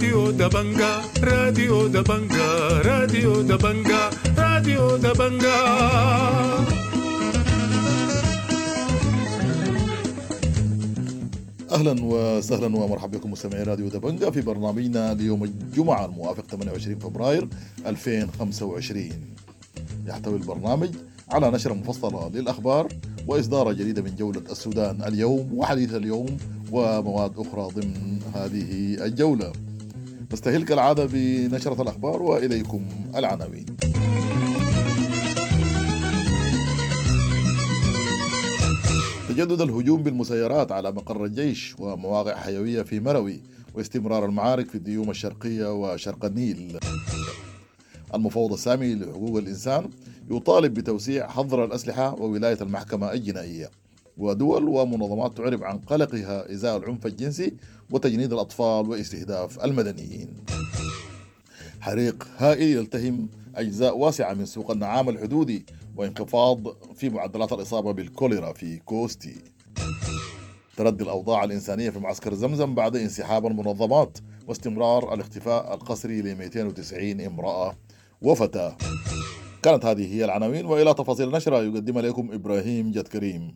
راديو دبنجا راديو دبنجا راديو دبنجا راديو دبنجا. أهلا وسهلا ومرحبا بكم مستمعي راديو دبنجا في برنامجنا ليوم الجمعة الموافق 28 فبراير 2025. يحتوي البرنامج على نشرة مفصلة للأخبار وإصدار جديدة من جولة السودان اليوم وحديث اليوم ومواد أخرى ضمن هذه الجولة. نستهل كالعادة بنشرة الأخبار وإليكم العناوين. تجدد الهجوم بالمسيرات على مقر الجيش ومواقع حيوية في مروي واستمرار المعارك في الديوم الشرقية وشرق النيل. المفوض السامي لحقوق الإنسان يطالب بتوسيع حظر الأسلحة وولاية المحكمة الجنائية. ودول ومنظمات تعرب عن قلقها إزاء العنف الجنسي وتجنيد الأطفال واستهداف المدنيين. حريق هائل يلتهم أجزاء واسعة من سوق النعام الحدودي وانخفاض في معدلات الإصابة بالكوليرا في كوستي. تردي الأوضاع الإنسانية في معسكر زمزم بعد انسحاب المنظمات واستمرار الاختفاء القسري ل 290 امرأة وفتاة. كانت هذه هي العناوين وإلى تفاصيل النشرة يقدم لكم إبراهيم جد كريم.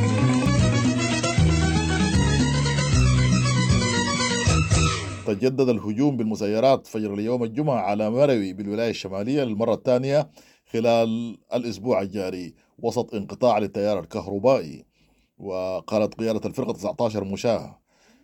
تجدد الهجوم بالمسيرات فجر اليوم الجمعة على مروي بالولاية الشمالية للمرة الثانية خلال الأسبوع الجاري وسط انقطاع للتيار الكهربائي. وقالت قيادة الفرقة 19 مشاة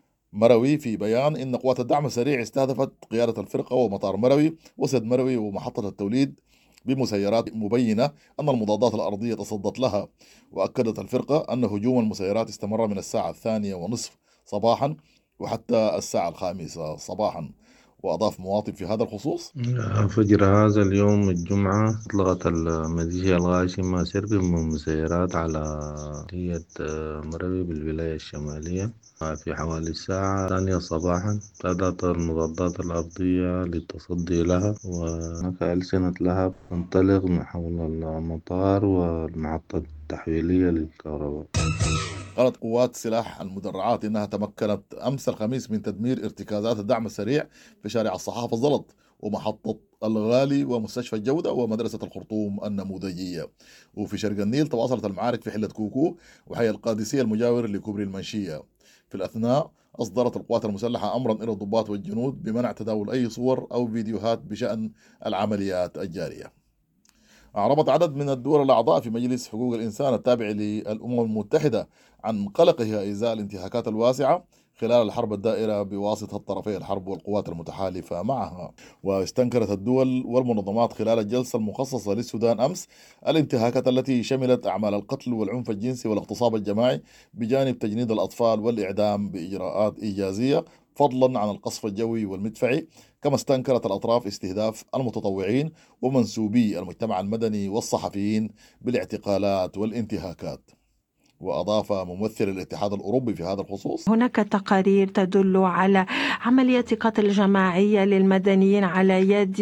مروي في بيان إن قوات الدعم السريع استهدفت قيادة الفرقة ومطار مروي وسد مروي ومحطة التوليد بمسيرات مبينة أن المضادات الأرضية تصدت لها. وأكدت الفرقة أن هجوم المسيرات استمر من الساعة 2:30 صباحا وحتى الساعة 5 صباحا. وأضاف مواطن في هذا الخصوص: فجر هذا اليوم الجمعة أطلقت الميليشيا الغاشمة سرب من مسيرات على مدينة مروي بالولاية الشمالية في حوالي الساعة 2 صباحا. بدأت المضادات الأرضية للتصدي لها وهناك ألسنة لها تنطلق من حول المطار والمحطة التحويلية للكهرباء. قالت قوات سلاح المدرعات إنها تمكنت أمس الخميس من تدمير ارتكازات الدعم السريع في شارع الصحافة الزلط ومحطة الغالي ومستشفى الجودة ومدرسة الخرطوم النموذجية. وفي شرق النيل تواصلت المعارك في حلة كوكو وحي القادسية المجاور لكوبري المنشية. في الأثناء أصدرت القوات المسلحة أمرا إلى الضباط والجنود بمنع تداول أي صور أو فيديوهات بشأن العمليات الجارية. أعربت عدد من الدول الأعضاء في مجلس حقوق الإنسان التابع للأمم المتحدة عن قلقها إزاء الانتهاكات الواسعة خلال الحرب الدائرة بواسطة طرفي الحرب والقوات المتحالفة معها. واستنكرت الدول والمنظمات خلال الجلسة المخصصة للسودان أمس الانتهاكات التي شملت أعمال القتل والعنف الجنسي والاغتصاب الجماعي بجانب تجنيد الأطفال والإعدام بإجراءات إيجازية فضلا عن القصف الجوي والمدفعي. كما استنكرت الأطراف استهداف المتطوعين ومنسوبي المجتمع المدني والصحفيين بالاعتقالات والانتهاكات. وأضاف ممثل الاتحاد الأوروبي في هذا الخصوص: هناك تقارير تدل على عمليات قتل جماعية للمدنيين على يد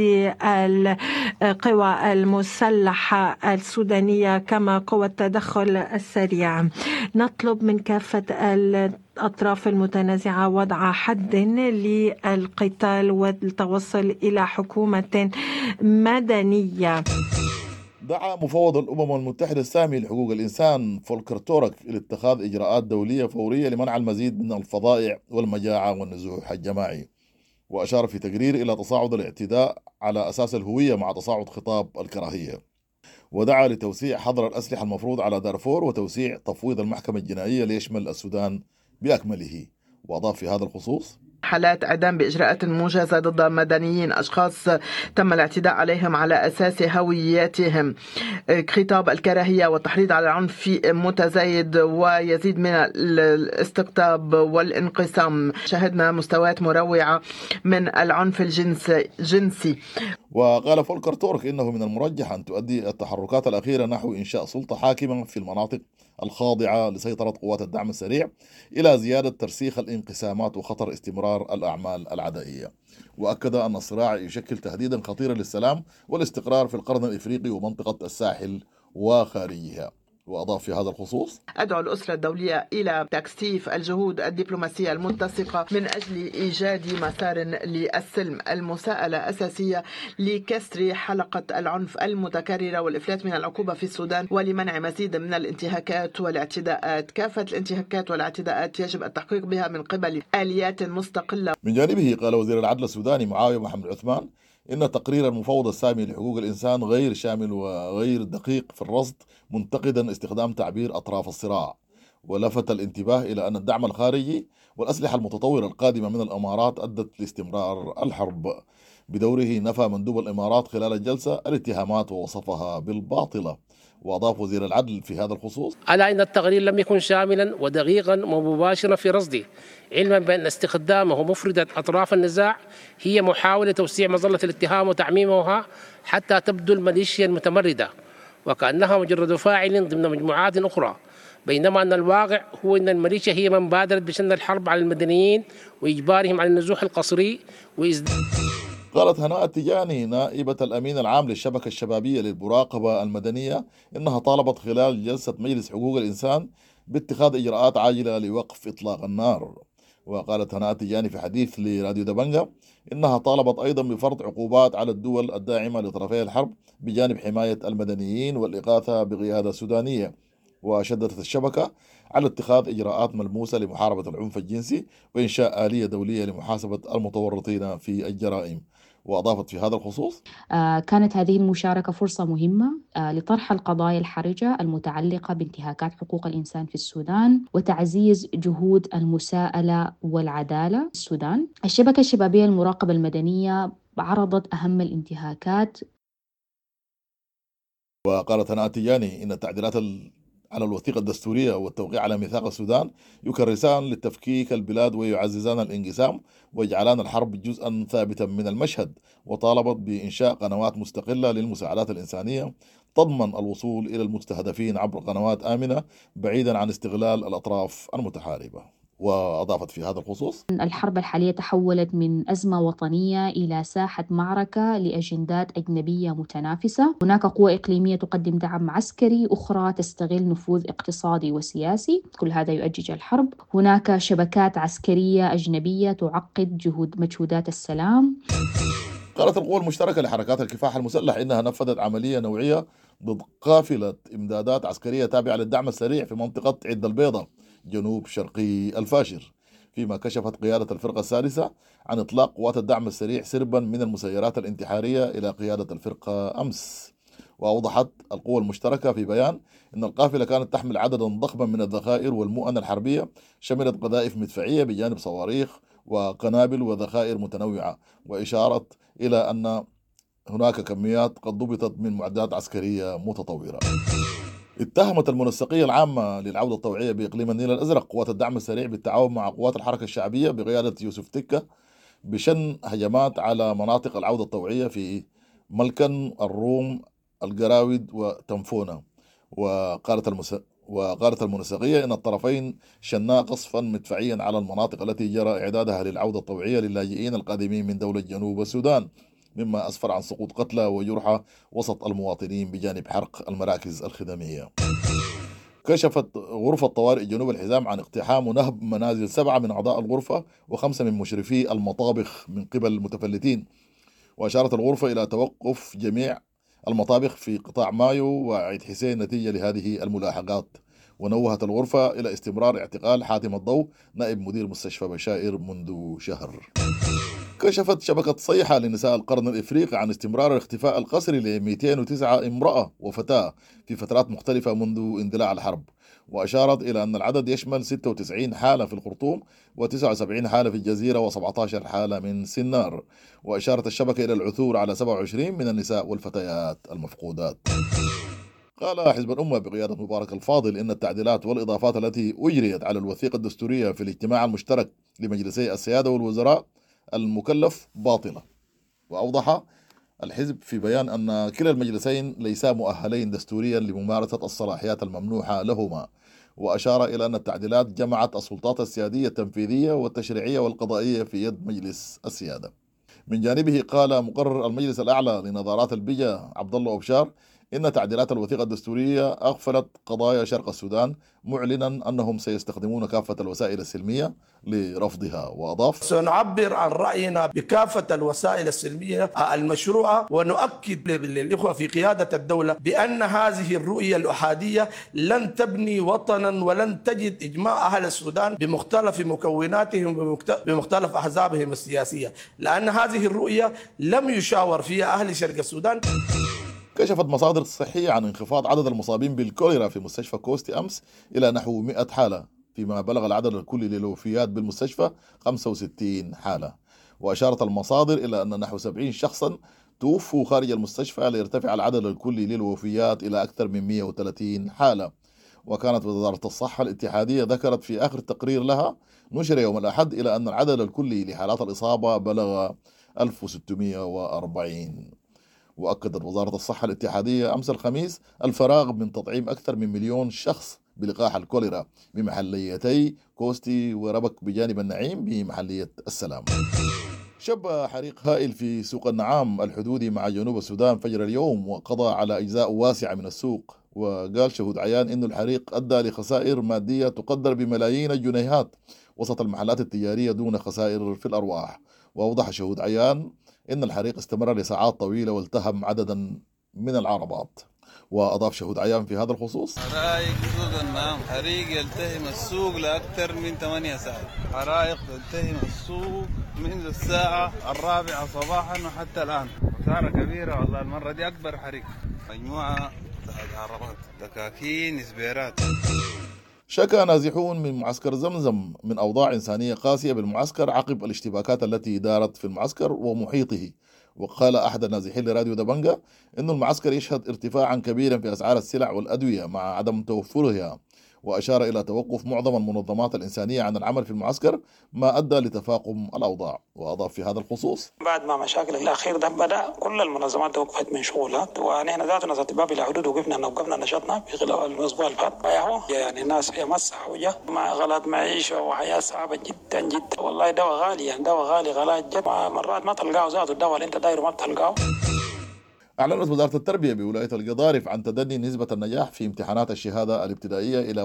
القوى المسلحة السودانية كما قوى التدخل السريع. نطلب من كافة الأطراف المتنازعة وضع حد للقتال والتوصل إلى حكومة مدنية. دعا مفوض الأمم المتحدة السامي لحقوق الإنسان فولكر تورك إلى اتخاذ إجراءات دولية فورية لمنع المزيد من الفظائع والمجاعة والنزوح الجماعي. وأشار في تقرير إلى تصاعد الاعتداء على أساس الهوية مع تصاعد خطاب الكراهية. ودعا لتوسيع حظر الأسلحة المفروض على دارفور وتوسيع تفويض المحكمة الجنائية ليشمل السودان بأكمله. وأضاف في هذا الخصوص: حالات إعدام بإجراءات موجزة ضد مدنيين أشخاص تم الاعتداء عليهم على أساس هوياتهم. خطاب الكراهية والتحريض على العنف متزايد ويزيد من الاستقطاب والانقسام. شهدنا مستويات مروعة من العنف الجنسي. وقال فولكر تورك إنه من المرجح أن تؤدي التحركات الأخيرة نحو إنشاء سلطة حاكمة في المناطق الخاضعة لسيطرة قوات الدعم السريع إلى زيادة ترسيخ الانقسامات وخطر استمرار الأعمال العدائية. وأكد أن الصراع يشكل تهديدا خطيرا للسلام والاستقرار في القرن الإفريقي ومنطقة الساحل وخارجها. وأضاف في هذا الخصوص: أدعو الأسرة الدولية إلى تكثيف الجهود الدبلوماسية المتسقة من أجل إيجاد مسار للسلم. المساءلة أساسية لكسر حلقة العنف المتكررة والإفلات من العقوبة في السودان ولمنع مزيد من الانتهاكات والاعتداءات. كافة الانتهاكات والاعتداءات يجب التحقيق بها من قبل آليات مستقلة. من جانبه قال وزير العدل السوداني معاوية محمد عثمان إن تقرير المفوض السامي لحقوق الإنسان غير شامل وغير دقيق في الرصد، منتقدا استخدام تعبير أطراف الصراع، ولفت الانتباه إلى أن الدعم الخارجي والأسلحة المتطورة القادمة من الإمارات أدت لاستمرار الحرب. بدوره نفى مندوب الإمارات خلال الجلسة الاتهامات ووصفها بالباطلة. وأضاف وزير العدل في هذا الخصوص: على أن التقرير لم يكن شاملا ودقيقا ومباشرا في رصده، علما بأن استخدامه مفردة أطراف النزاع هي محاولة توسيع مظلة الاتهام وتعميمها حتى تبدو الميليشيا المتمردة وكأنها مجرد فاعل ضمن مجموعات أخرى، بينما أن الواقع هو أن الميليشيا هي من بادرت بشن الحرب على المدنيين وإجبارهم على النزوح القسري قالت هناء التجاني نائبة الأمين العام للشبكة الشبابية للمراقبة المدنية إنها طالبت خلال جلسة مجلس حقوق الإنسان باتخاذ إجراءات عاجلة لوقف إطلاق النار. وقالت هناء التجاني في حديث لراديو دبنجة إنها طالبت أيضا بفرض عقوبات على الدول الداعمة لطرفي الحرب بجانب حماية المدنيين والإغاثة بقيادة سودانية. وشددت الشبكة على اتخاذ إجراءات ملموسة لمحاربة العنف الجنسي وإنشاء آلية دولية لمحاسبة المتورطين في الجرائم. وأضافت في هذا الخصوص: كانت هذه المشاركة فرصة مهمة لطرح القضايا الحرجة المتعلقة بانتهاكات حقوق الإنسان في السودان وتعزيز جهود المساءلة والعدالة في السودان. الشبكة الشبابية للمراقبة المدنية عرضت أهم الانتهاكات. وقالت هناء التجاني إن التعديلات على الوثيقة الدستورية والتوقيع على ميثاق السودان يكرسان للتفكيك البلاد ويعززان الانقسام ويجعلان الحرب جزءا ثابتا من المشهد. وطالبت بإنشاء قنوات مستقلة للمساعدات الإنسانية تضمن الوصول إلى المستهدفين عبر قنوات آمنة بعيدا عن استغلال الأطراف المتحاربة. وأضافت في هذا الخصوص: الحرب الحالية تحولت من أزمة وطنية إلى ساحة معركة لأجندات أجنبية متنافسة. هناك قوى إقليمية تقدم دعم عسكري، أخرى تستغل نفوذ اقتصادي وسياسي، كل هذا يؤجج الحرب. هناك شبكات عسكرية أجنبية تعقد مجهودات السلام. قالت القوى المشتركة لحركات الكفاح المسلح إنها نفذت عملية نوعية ضد قافلة إمدادات عسكرية تابعة للدعم السريع في منطقة عد البيضة جنوب شرقي الفاشر، فيما كشفت قيادة الفرقة السادسة عن إطلاق قوات الدعم السريع سربا من المسيرات الانتحارية إلى قيادة الفرقة أمس. وأوضحت القوى المشتركة في بيان أن القافلة كانت تحمل عددا ضخما من الذخائر والمؤن الحربية، شملت قذائف مدفعية بجانب صواريخ وقنابل وذخائر متنوعة، وإشارة إلى أن هناك كميات قد ضبطت من معدات عسكرية متطورة. اتهمت المنسقية العامة للعودة الطوعية بإقليم النيل الأزرق قوات الدعم السريع بالتعاون مع قوات الحركة الشعبية بقيادة يوسف تكة بشن هجمات على مناطق العودة الطوعية في ملكن، الروم، القراود وتنفونة. وقالت المنسقية إن الطرفين شنا قصفا مدفعيا على المناطق التي جرى إعدادها للعودة الطوعية للاجئين القادمين من دولة جنوب السودان، مما أسفر عن سقوط قتلى وجرحى وسط المواطنين بجانب حرق المراكز الخدمية. كشفت غرفة طوارئ جنوب الحزام عن اقتحام ونهب منازل 7 من أعضاء الغرفة و5 من مشرفي المطابخ من قبل المتفلتين. وأشارت الغرفة إلى توقف جميع المطابخ في قطاع مايو وعيد حسين نتيجة لهذه الملاحقات. ونوهت الغرفة إلى استمرار اعتقال حاتم الضوء نائب مدير مستشفى بشائر منذ شهر. كشفت شبكة صيحة لنساء القرن الإفريقي عن استمرار الاختفاء القسري ل 209 امرأة وفتاة في فترات مختلفة منذ اندلاع الحرب، وأشارت إلى أن العدد يشمل 96 حالة في الخرطوم و79 حالة في الجزيرة و17 حالة من سنار. وأشارت الشبكة إلى العثور على 27 من النساء والفتيات المفقودات. قال حزب الأمة بقيادة مبارك الفاضل إن التعديلات والإضافات التي أجريت على الوثيقة الدستورية في الاجتماع المشترك لمجلسي السيادة والوزراء المكلف باطلة. وأوضح الحزب في بيان أن كلا المجلسين ليسا مؤهلين دستوريا لممارسة الصلاحيات الممنوحة لهما. وأشار إلى أن التعديلات جمعت السلطات السيادية التنفيذية والتشريعية والقضائية في يد مجلس السيادة. من جانبه قال مقرر المجلس الأعلى لنظارات البيئة عبد الله أبشار إن تعديلات الوثيقة الدستورية أغفلت قضايا شرق السودان، معلنا أنهم سيستخدمون كافة الوسائل السلمية لرفضها. وأضاف: سنعبر عن رأينا بكافة الوسائل السلمية المشروعة، ونؤكد للإخوة في قيادة الدولة بأن هذه الرؤية الأحادية لن تبني وطنا ولن تجد إجماع أهل السودان بمختلف مكوناتهم بمختلف أحزابهم السياسية، لأن هذه الرؤية لم يشاور فيها أهل شرق السودان. كشفت مصادر صحية عن انخفاض عدد المصابين بالكوليرا في مستشفى كوستي أمس إلى نحو 100 حالة، فيما بلغ العدد الكلي للوفيات بالمستشفى 65 حالة. وأشارت المصادر إلى أن نحو 70 شخصا توفوا خارج المستشفى، ليرتفع العدد الكلي للوفيات إلى أكثر من 130 حالة. وكانت وزارة الصحة الاتحادية ذكرت في آخر تقرير لها نشر يوم الأحد إلى أن العدد الكلي لحالات الإصابة بلغ 1640. وأكدت وزارة الصحة الاتحادية أمس الخميس الفراغ من تطعيم أكثر من 1,000,000 شخص بلقاح الكوليرا بمحليتي كوستي وربك بجانب النعيم بمحلية السلام. شب حريق هائل في سوق النعام الحدودي مع جنوب السودان فجر اليوم، وقضى على أجزاء واسعة من السوق. وقال شهود عيان إن الحريق أدى لخسائر مادية تقدر بملايين الجنيهات وسط المحلات التجارية دون خسائر في الأرواح. وأوضح شهود عيان إن الحريق استمر لساعات طويلة والتهم عددا من العربات. وأضاف شهود عيان في هذا الخصوص: حرائق سوق النعام، حريق يلتهم السوق لأكثر من 8 ساعات، حرائق تلتهم السوق منذ الساعة 4 صباحا وحتى الآن. خسارة كبيرة والله، المرة دي أكبر حريق، مجموعة عربات، دكاكين، سبيرات. شكى نازحون من معسكر زمزم من أوضاع إنسانية قاسية بالمعسكر عقب الاشتباكات التي دارت في المعسكر ومحيطه. وقال أحد النازحين لراديو دبنجة إن المعسكر يشهد ارتفاعا كبيرا في أسعار السلع والأدوية مع عدم توفرها، وأشار إلى توقف معظم المنظمات الإنسانية عن العمل في المعسكر ما أدى لتفاقم الأوضاع. وأضاف في هذا الخصوص: بعد ما مشاكل الأخير ده بدأ كل المنظمات توقفت من شغلها، ونحن ذاتنا ذات باب الحدود وقفنا نشاطنا في خلال الأسبوع اللي فات. يعني الناس في مس حوجة مع غلط معيشة وحياة صعبة جدا جدا. والله دواء غالي، يعني دواء غالي غلاء جد، مرات ما تلقاه ذاته الدواء اللي أنت دايره ما بتلقاه. أعلنت وزارة التربية بولاية القضارف عن تدني نسبة النجاح في امتحانات الشهادة الابتدائية إلى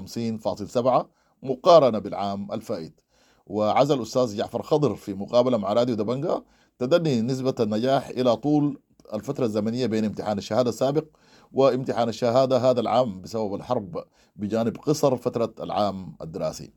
51.7 مقارنة بالعام الفائت. وعزل الأستاذ جعفر خضر في مقابلة مع راديو دبنجة تدني نسبة النجاح إلى طول الفترة الزمنية بين امتحان الشهادة السابق وامتحان الشهادة هذا العام بسبب الحرب، بجانب قصر فترة العام الدراسي.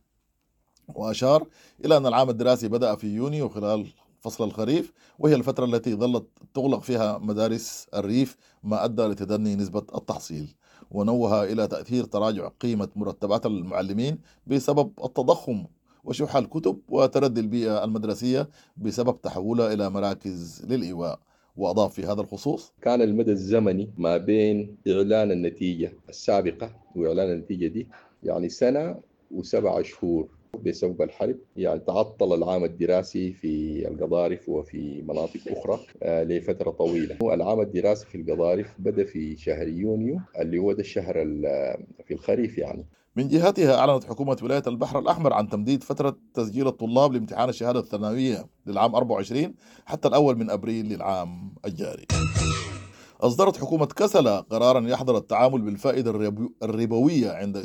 وأشار إلى أن العام الدراسي بدأ في يونيو خلال فصل الخريف، وهي الفترة التي ظلت تغلق فيها مدارس الريف، ما أدى لتدني نسبة التحصيل. ونوه إلى تأثير تراجع قيمة مرتبات المعلمين بسبب التضخم وشح الكتب وتردي البيئة المدرسية بسبب تحولها إلى مراكز للإيواء. وأضاف في هذا الخصوص: كان المدى الزمني ما بين إعلان النتيجة السابقة وإعلان النتيجة دي يعني 1 و7 شهور بسبب الحرب، يعني تعطل العام الدراسي في القضارف وفي مناطق أخرى لفترة طويلة. العام الدراسي في القضارف بدأ في شهر يونيو اللي هو ده الشهر في الخريف يعني. من جهتها أعلنت حكومة ولاية البحر الأحمر عن تمديد فترة تسجيل الطلاب لامتحان الشهادة الثانوية للعام 24 حتى الأول من أبريل للعام الجاري. أصدرت حكومة كسلا قرارا يحظر التعامل بالفائدة الربوية عند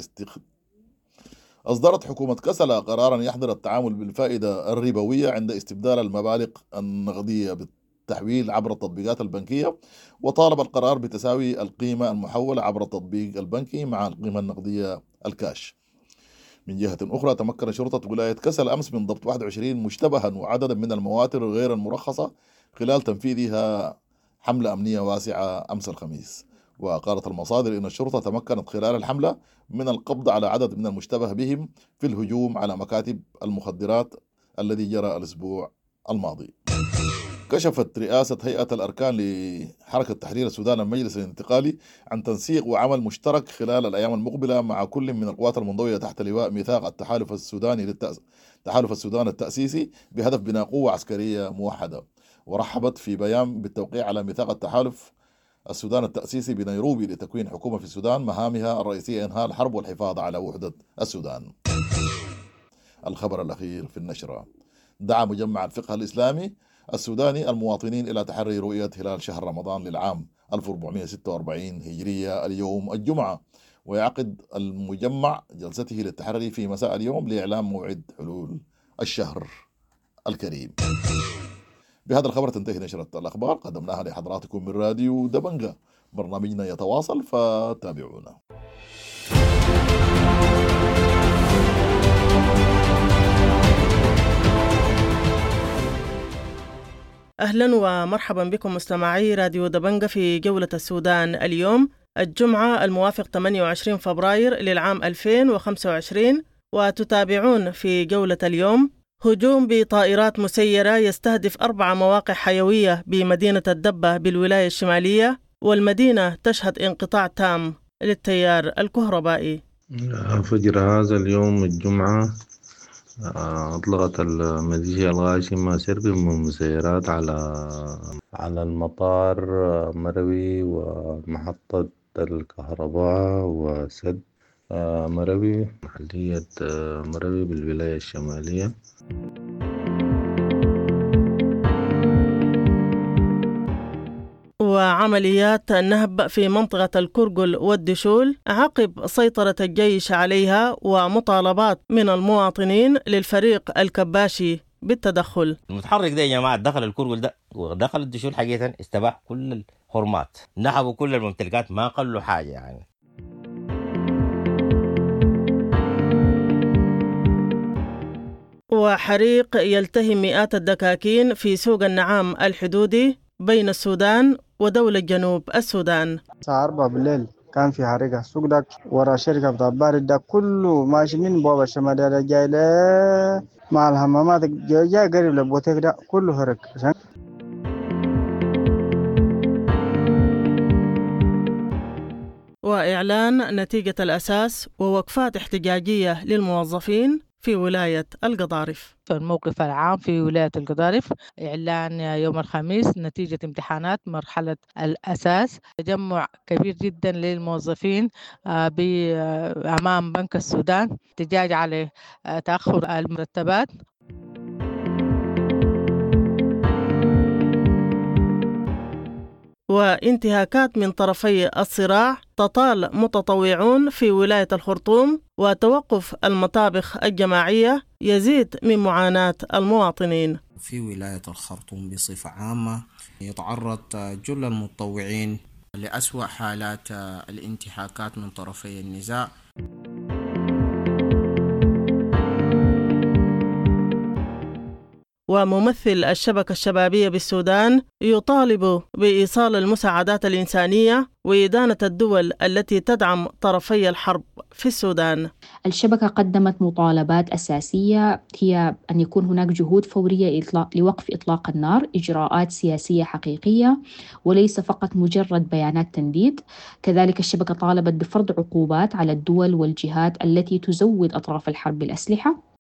أصدرت حكومة كسلا قرارا يحظر التعامل بالفائدة الربوية عند استبدال المبالغ النقدية بالتحويل عبر التطبيقات البنكية، وطالب القرار بتساوي القيمة المحولة عبر التطبيق البنكي مع القيمة النقدية الكاش. من جهة أخرى تمكن شرطة ولاية كسلا أمس من ضبط 21 مشتبها وعددا من المواتر غير المرخصة خلال تنفيذها حملة أمنية واسعة أمس الخميس. وقالت المصادر إن الشرطة تمكنت خلال الحملة من القبض على عدد من المشتبه بهم في الهجوم على مكاتب المخدرات الذي جرى الأسبوع الماضي. كشفت رئاسة هيئة الأركان لحركة تحرير السودان المجلس الانتقالي عن تنسيق وعمل مشترك خلال الأيام المقبلة مع كل من القوات المنضوية تحت لواء ميثاق التحالف السوداني تحالف السودان التأسيسي بهدف بناء قوة عسكرية موحدة. ورحبت في بيان بالتوقيع على ميثاق التحالف السودان التأسيسي بنيروبي لتكوين حكومة في السودان مهامها الرئيسية إنهاء الحرب والحفاظ على وحدة السودان. الخبر الأخير في النشرة: دعا مجمع الفقه الإسلامي السوداني المواطنين إلى تحري رؤية هلال شهر رمضان للعام 1446 هجرية اليوم الجمعة. ويعقد المجمع جلسته للتحري في مساء اليوم لإعلام موعد حلول الشهر الكريم. بهذا الخبر تنتهي نشرة الأخبار قدمناها لحضراتكم من راديو دبنجة. برنامجنا يتواصل فتابعونا. أهلا ومرحبا بكم مستمعي راديو دبنجة في جولة السودان اليوم الجمعة الموافق 28 فبراير للعام 2025. وتتابعون في جولة اليوم هجوم بطائرات مسيرة يستهدف 4 مواقع حيوية بمدينة الدبة بالولاية الشمالية، والمدينة تشهد انقطاع تام للتيار الكهربائي. فجر هذا اليوم الجمعة أطلقت الميليشيا الغاشمة سرب من مسيرات على المطار مروي ومحطة الكهرباء وسد مروي محلية مروي بالولاية الشمالية. وعمليات نهب في منطقة الكرقل والدشول عقب سيطرة الجيش عليها ومطالبات من المواطنين للفريق الكباشي بالتدخل. المتحرك ده يا جماعة دخل الكرقل ده ودخل الدشول حقيقة استباح كل الحرمات، نهبوا كل الممتلكات ما قلوا حاجة يعني. وحريق يلتهم مئات الدكاكين في سوق النعام الحدودي بين السودان ودولة جنوب السودان. الساعة 4 بالليل كان في حريقة السوق ده ورا شركة بتاع بارد ده كله ماشي من بوابة الشمالية ده جاي له مع الحمامات جاي قريب للبوتيك ده كله حرق. وإعلان نتيجة الأساس ووقفات احتجاجية للموظفين في ولاية القضارف. الموقف العام في ولاية القضارف إعلان يوم الخميس نتيجة امتحانات مرحلة الأساس، تجمع كبير جدا للموظفين أمام بنك السودان احتجاج على تأخر المرتبات. وانتهاكات من طرفي الصراع تطال متطوعون في ولاية الخرطوم، وتوقف المطابخ الجماعية يزيد من معاناة المواطنين. في ولاية الخرطوم بصفة عامة يتعرض جل المتطوعين لأسوأ حالات الانتهاكات من طرفي النزاع. وممثل الشبكة الشبابية بالسودان يطالب بإيصال المساعدات الإنسانية وإدانة الدول التي تدعم طرفي الحرب في السودان. الشبكة قدمت مطالبات أساسية هي أن يكون هناك جهود فورية لوقف إطلاق النار، إجراءات سياسية حقيقية وليس فقط مجرد بيانات تنديد. كذلك الشبكة طالبت بفرض عقوبات على الدول والجهات التي تزود أطراف الحرب بالأسلحة.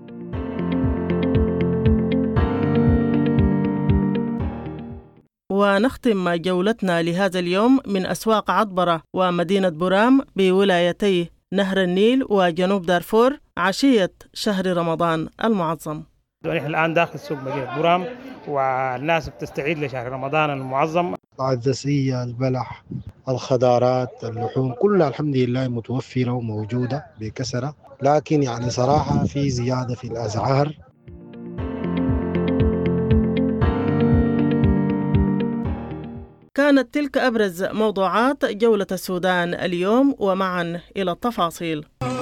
ونختم جولتنا لهذا اليوم من أسواق عطبرة ومدينة برام بولايتي نهر النيل وجنوب دارفور عشية شهر رمضان المعظم. نحن الآن داخل سوق مدينة برام والناس بتستعيد لشهر رمضان المعظم. العدسية، البلح، الخضارات، اللحوم كلها الحمد لله متوفرة وموجودة بكثرة، لكن يعني صراحة في زيادة في الأسعار. كانت تلك أبرز موضوعات جولة السودان اليوم، ومعا إلى التفاصيل.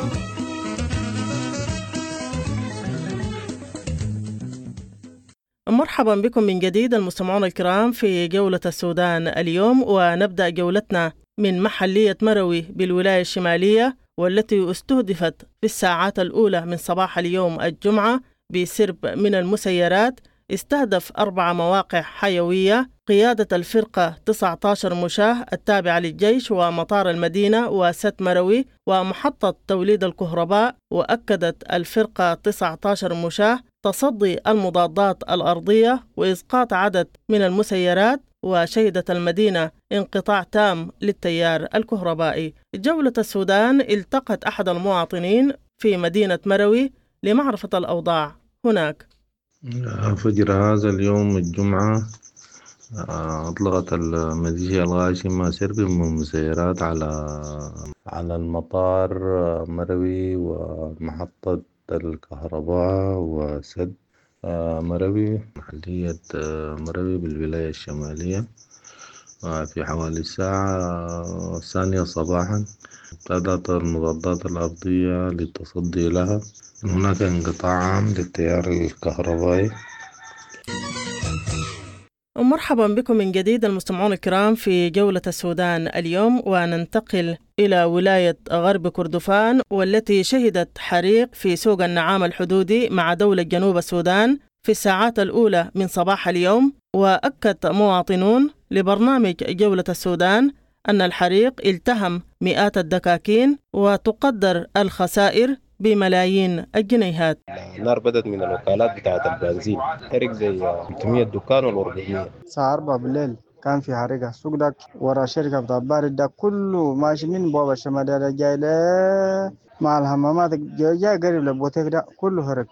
مرحبا بكم من جديد المستمعون الكرام في جولة السودان اليوم، ونبدأ جولتنا من محلية مروي بالولاية الشمالية، والتي استهدفت في الساعات الأولى من صباح اليوم الجمعة بسرب من المسيرات استهدف 4 مواقع حيوية قيادة الفرقة 19 مشاة التابعة للجيش ومطار المدينة وست مروي ومحطة توليد الكهرباء. وأكدت الفرقة 19 مشاة تصدي المضادات الأرضية وإسقاط عدد من المسيرات، وشهدت المدينة انقطاع تام للتيار الكهربائي. جولة السودان التقت أحد المواطنين في مدينة مروي لمعرفة الأوضاع هناك. فجر هذا اليوم الجمعة أطلقت الميليشيا الغاشمة سرب من مسيرات على المطار مروي ومحطة الكهرباء وسد مروي محلية مروي بالولاية الشمالية في حوالي الساعة 2 صباحا. ابتدت المضادات الأرضية للتصدي لها. هناك انقطاع عام للتيار الكهربائي. مرحبا بكم من جديد المستمعون الكرام في جولة السودان اليوم، وننتقل إلى ولاية غرب كردفان والتي شهدت حريق في سوق النعام الحدودي مع دولة جنوب السودان في الساعات الأولى من صباح اليوم. وأكد مواطنون لبرنامج جولة السودان أن الحريق التهم مئات الدكاكين وتقدر الخسائر بملايين الجنيهات. النار بدت من الوكالات بتاعت البنزين، حرق زي 300 دكان وال400. الساعة 4 بالليل كان في حريقة السوق ده ورا شركة بتاع بارد ده كله ماشي من بوابة الشمالية ده جاي له مع الحمامات جاي قريب للبوتيك ده كله حرق.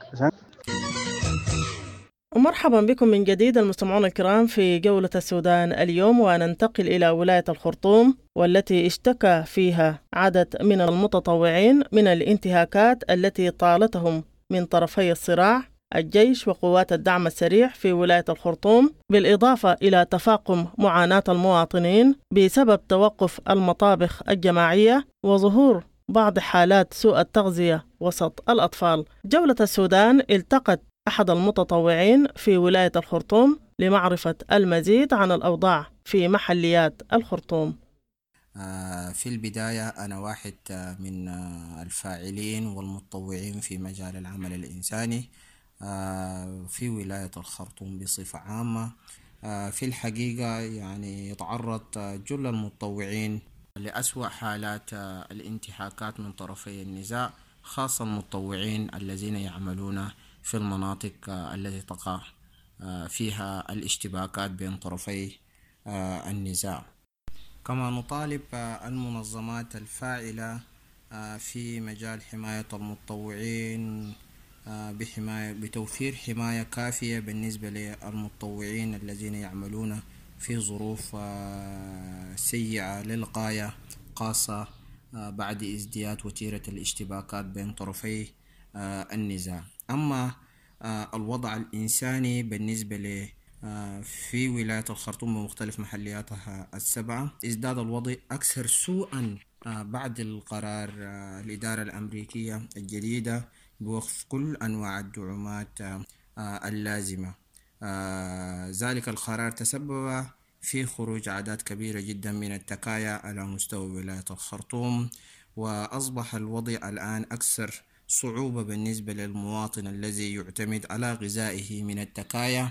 ومرحبا بكم من جديد المستمعون الكرام في جولة السودان اليوم، وننتقل إلى ولاية الخرطوم والتي اشتكى فيها عدد من المتطوعين من الانتهاكات التي طالتهم من طرفي الصراع الجيش وقوات الدعم السريع في ولاية الخرطوم، بالإضافة إلى تفاقم معاناة المواطنين بسبب توقف المطابخ الجماعية وظهور بعض حالات سوء التغذية وسط الأطفال. جولة السودان التقت أحد المتطوعين في ولاية الخرطوم لمعرفة المزيد عن الأوضاع في محليات الخرطوم. في البداية أنا واحد من الفاعلين والمتطوعين في مجال العمل الإنساني في ولاية الخرطوم بصفة عامة. في الحقيقة يعني يتعرض جل المتطوعين لأسوأ حالات الانتهاكات من طرفي النزاع، خاصة المتطوعين الذين يعملون في المناطق التي تقع فيها الاشتباكات بين طرفي النزاع. كما نطالب المنظمات الفاعلة في مجال حماية المتطوعين بتوفير حماية كافية بالنسبة للمتطوعين الذين يعملون في ظروف سيئة للغاية، خاصة بعد ازدياد وتيرة الاشتباكات بين طرفي النزاع. أما الوضع الإنساني بالنسبة في ولاية الخرطوم بمختلف محلياتها السبعة، ازداد الوضع أكثر سوءا بعد القرار الإدارة الأمريكية الجديدة بوقف كل أنواع الدعومات اللازمة. ذلك القرار تسبب في خروج أعداد كبيرة جدا من التكايا على مستوى ولاية الخرطوم، وأصبح الوضع الآن أكثر صعوبة بالنسبة للمواطن الذي يعتمد على غذائه من التكايا.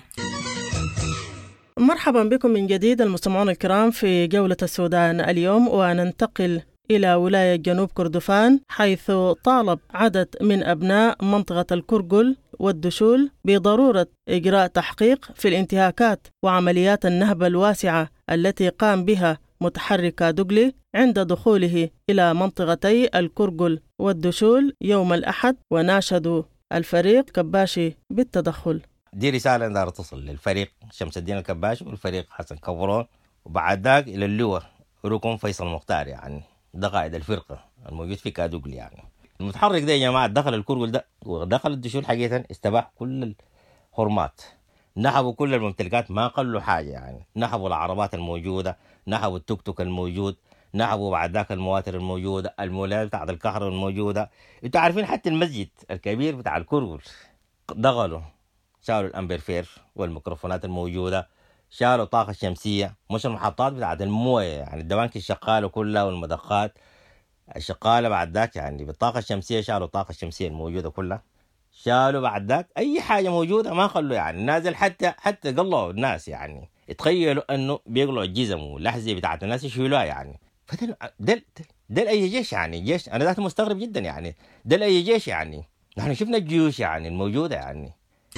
مرحبا بكم من جديد المستمعون الكرام في جولة السودان اليوم، وننتقل إلى ولاية جنوب كردفان، حيث طالب عدد من أبناء منطقة الكرقل والدشول بضرورة إجراء تحقيق في الانتهاكات وعمليات النهب الواسعة التي قام بها متحرك دوغلي عند دخوله إلى منطقتي الكرقل والدشول يوم الأحد، وناشدوا الفريق كباشي بالتدخل. دي رسالة دار تصل للفريق شمس الدين الكباشي والفريق حسن كفرون، وبعد ذاك إلى اللواء ركن فيصل مختار، يعني ده قائد الفرقة الموجود في كادوغلي. يعني المتحرك ده يا جماعة دخل الكرقل ده ودخل الدشول حقيقة، استباح كل الحرمات، نحبوا كل الممتلكات، ما قلوا حاجة. يعني نحبوا العربات الموجودة، نحبوا التوك توك الموجود، نحبوا بعد ذاك المواتر الموجودة، المولات بتاعت الكهرباء الموجودة. انتوا عارفين حتى المسجد الكبير بتاع الكرقل دخلوا شالوا الأمبرفير والميكروفونات الموجودة، شالوا طاقة شمسية، مش المحطات بتاعت الموية، يعني الدوانك الشغالة كلها والمضخات الشغالة. بعد ذاك يعني بالطاقة الشمسية شالوا الطاقة الشمسية الموجودة كلها، شالوا بعد ذاك أي حاجة موجودة ما خلوا، يعني نازل حتى قلوا الناس، يعني تخيلوا أنه بيقلوا الجزم والأحذية بتاعت الناس يشيلوها. يعني ده أي جيش، يعني جيش أنا ذات مستغرب جدا، يعني ده أي جيش، يعني نحن شفنا الجيوش يعني الموجودة. يعني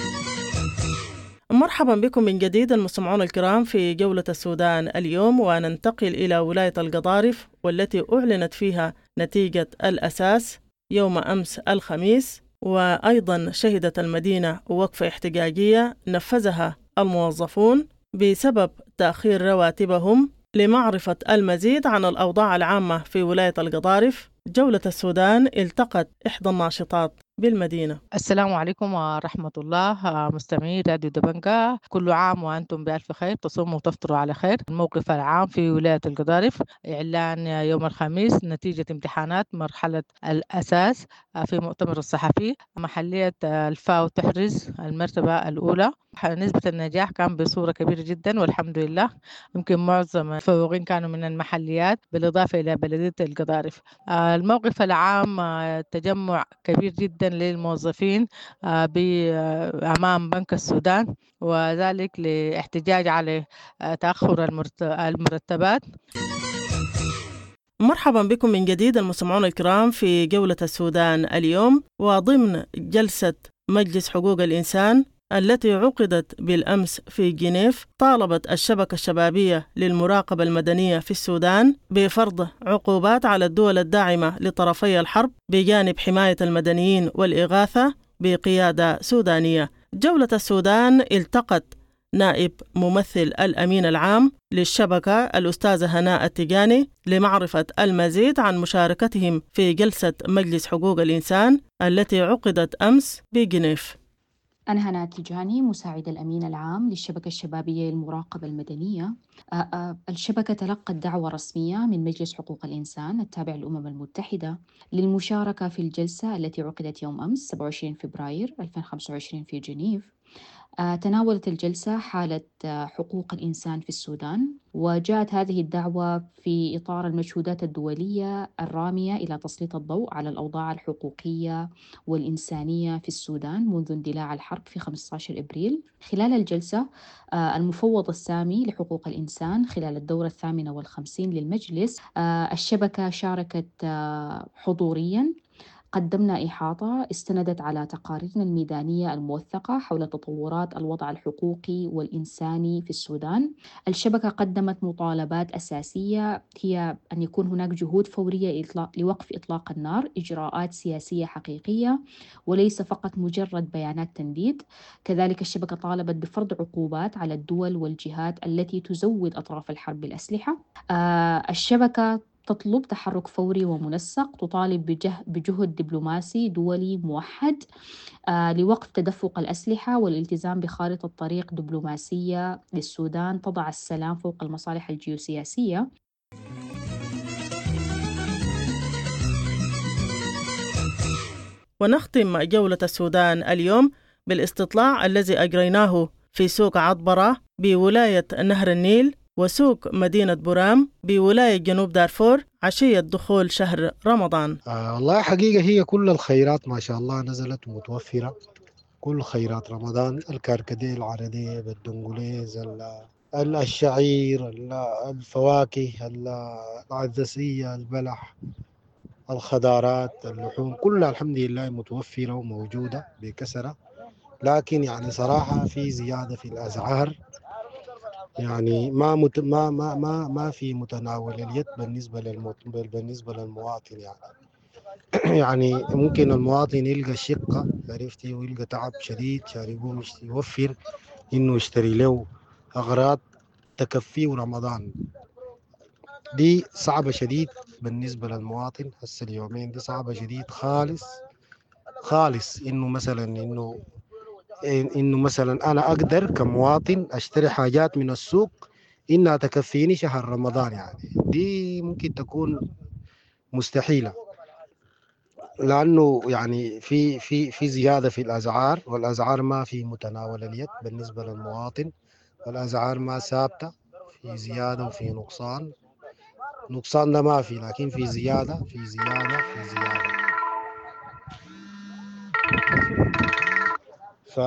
مرحبا بكم من جديد المستمعون الكرام في جولة السودان اليوم، وننتقل إلى ولاية القضارف والتي أعلنت فيها نتيجة الأساس يوم أمس الخميس، وأيضا شهدت المدينة وقفة احتجاجية نفذها الموظفون بسبب تأخير رواتبهم. لمعرفة المزيد عن الأوضاع العامة في ولاية القضارف، جولة السودان التقت إحدى الناشطات بالمدينة. السلام عليكم ورحمة الله. مستمعي راديو دبنجة، كل عام وأنتم بألف خير، تصوموا وتفطروا على خير. الموقف العام في ولاية القضارف: إعلان يوم الخميس نتيجة امتحانات مرحلة الأساس في مؤتمر الصحفي. محلية الفاو تحرز المرتبة الأولى. نسبة النجاح كان بصورة كبيرة جدا والحمد لله. يمكن معظم المتفوقين كانوا من المحليات بالإضافة إلى بلدية القضارف. الموقف العام تجمع كبير جدا للموظفين أمام بنك السودان، وذلك لاحتجاج على تأخر المرتبات. مرحبا بكم من جديد المستمعون الكرام في جولة السودان اليوم، وضمن جلسة مجلس حقوق الإنسان التي عقدت بالأمس في جنيف. طالبت الشبكة الشبابية للمراقبة المدنية في السودان بفرض عقوبات على الدول الداعمة لطرفي الحرب بجانب حماية المدنيين والإغاثة بقيادة سودانية. جولة السودان التقت نائب ممثل الأمين العام للشبكة الأستاذة هناء التجاني لمعرفة المزيد عن مشاركتهم في جلسة مجلس حقوق الإنسان التي عقدت أمس بجنيف. أنا هناء التجاني، مساعد الأمين العام للشبكة الشبابية للمراقبة المدنية. الشبكة تلقت دعوة رسمية من مجلس حقوق الإنسان التابع للأمم المتحدة للمشاركة في الجلسة التي عقدت يوم أمس 27 فبراير 2025 في جنيف. تناولت الجلسة حالة حقوق الإنسان في السودان، وجاءت هذه الدعوة في إطار المجهودات الدولية الرامية إلى تسليط الضوء على الأوضاع الحقوقية والإنسانية في السودان منذ اندلاع الحرب في 15 إبريل. خلال الجلسة المفوض السامي لحقوق الإنسان خلال الدورة 58 للمجلس، الشبكة شاركت حضورياً. قدمنا إحاطة استندت على تقاريرنا الميدانية الموثقة حول تطورات الوضع الحقوقي والإنساني في السودان. الشبكة قدمت مطالبات أساسية هي أن يكون هناك جهود فورية لوقف إطلاق النار، إجراءات سياسية حقيقية وليس فقط مجرد بيانات تنديد. كذلك الشبكة طالبت بفرض عقوبات على الدول والجهات التي تزود أطراف الحرب بالأسلحة. الشبكة تطلب تحرك فوري ومنسق، تطالب بجهد دبلوماسي دولي موحد لوقف تدفق الأسلحة والالتزام بخارطة طريق دبلوماسية للسودان تضع السلام فوق المصالح الجيوسياسية. ونختم جولة السودان اليوم بالاستطلاع الذي أجريناه في سوق عطبرة بولاية نهر النيل وسوق مدينة برام بولاية جنوب دارفور عشية دخول شهر رمضان. والله حقيقة هي كل الخيرات ما شاء الله نزلت ومتوفرة، كل خيرات رمضان، الكركديه، العردية، بالدنقليز، الشعير، الفواكه، العدسية، البلح، الخضارات، اللحوم، كلها الحمد لله متوفرة وموجودة بكثرة. لكن يعني صراحة في زيادة في الأسعار، يعني ما في متناول اليد بالنسبة للمواطن يعني. يعني ممكن المواطن يلقى شقة، عرفتي، ويلقى تعب شديد شان يقوم يوفر إنه يشتري له أغراض تكفيه رمضان. دي صعبة شديد بالنسبة للمواطن. هسه اليومين دي صعبة شديد خالص إنه مثلا أنا أقدر كمواطن أشتري حاجات من السوق إنها تكفيني شهر رمضان، يعني دي ممكن تكون مستحيلة، لأنه يعني في زيادة في الأسعار، والأسعار ما في متناول اليد بالنسبة للمواطن، والأسعار ما ثابتة، في زيادة وفي نقصان ده ما في، لكن في زيادة. ف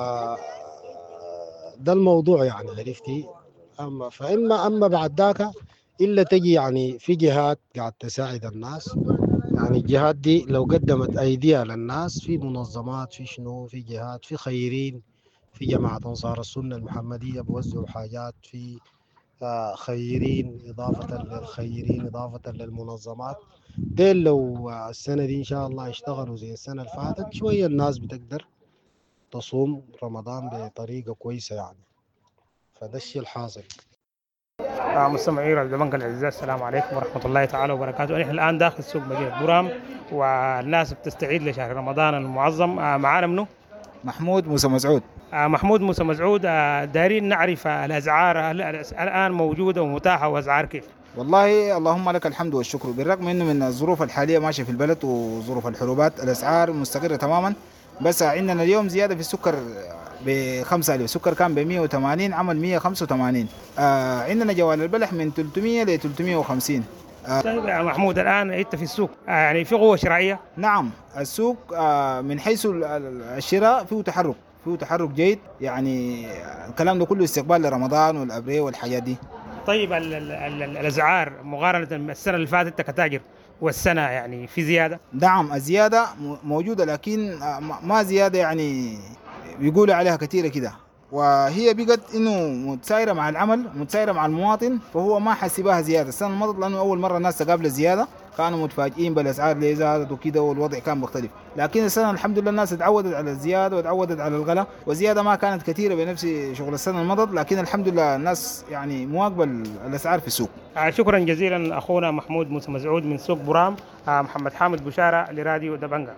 ده الموضوع يعني، عرفتي. أما بعد ذاك إلا تجي يعني في جهات قاعد تساعد الناس، يعني الجهات دي لو قدمت أيديها للناس، في منظمات، في شنو، في جهات، في خيرين، في جماعة أنصار السنة المحمدية بوزعوا حاجات، في خيرين إضافة للخيرين إضافة للمنظمات. ديل لو السنة دي إن شاء الله يشتغلوا زي السنة اللي فاتت شوية، الناس بتقدر تصوم رمضان بطريقة كويسة يعني. فده الشيء الحاصل. مستمعي راديو دبنجة الأعزاء، السلام عليكم ورحمة الله تعالى وبركاته. نحن الآن داخل سوق مدينة برام والناس بتستعيد لشهر رمضان المعظم. معانا منه محمود موسى مسعود. محمود موسى مسعود، دارين نعرف الأسعار الآن موجودة ومتاحة وأسعار كيف؟ والله اللهم لك الحمد والشكر، بالرغم انه من الظروف الحاليه ماشيه في البلد وظروف الحروبات الاسعار مستقره تماما، بس عندنا اليوم زياده في السكر ب5 ألف. السكر كان ب180 عمل 185. عندنا جوال البلح من 300 ل 350. طيب يا محمود، الآن أنت في السوق يعني في قوة شرائية؟ نعم، السوق من حيث الشراء فيه تحرك جيد، يعني الكلام ده كله استقبال لرمضان والأبرية والحاجات دي. طيب الأسعار مقارنة السنة اللي فاتت كتاجر والسنة يعني في زيادة؟ نعم، الزيادة موجودة، لكن ما زيادة يعني بيقولوا عليها كثيرة كده، وهي بقت انه متسايرة مع العمل، متسايرة مع المواطن، فهو ما حسبها زيادة السنة الماضية، لأنه أول مرة الناس تقابل الزيادة كانوا متفاجئين بالأسعار اللي زادت وكده والوضع كان مختلف. لكن السنة الحمد لله الناس اتعودت على الزيادة وتعودت على الغلاء، والزيادة ما كانت كثيرة بنفس شغل السنة الماضية، لكن الحمد لله الناس يعني مواكبة الأسعار في السوق. شكرا جزيلا أخونا محمود موسى مسعود من سوق برام. محمد حامد بشارة لراديو دبنجة.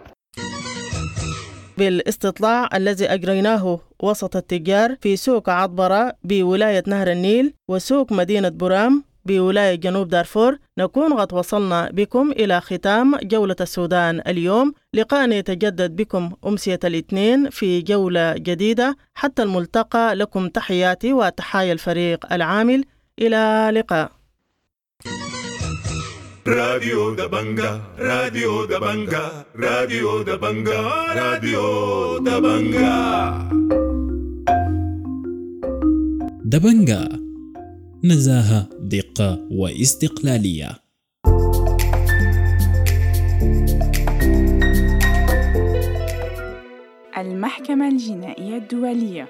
بالاستطلاع الذي أجريناه وسط التجار في سوق عطبرة بولاية نهر النيل وسوق مدينة برام بولاية جنوب دارفور، نكون قد وصلنا بكم إلى ختام جولة السودان اليوم. لقاءنا يتجدد بكم أمسية الاثنين في جولة جديدة. حتى الملتقى، لكم تحياتي وتحايا الفريق العامل. إلى لقاء. راديو دبنجة، راديو دبنجة، راديو دبنجة، راديو دبنجة. دبنجة، نزاهة، دقة واستقلالية. المحكمة الجنائية الدولية.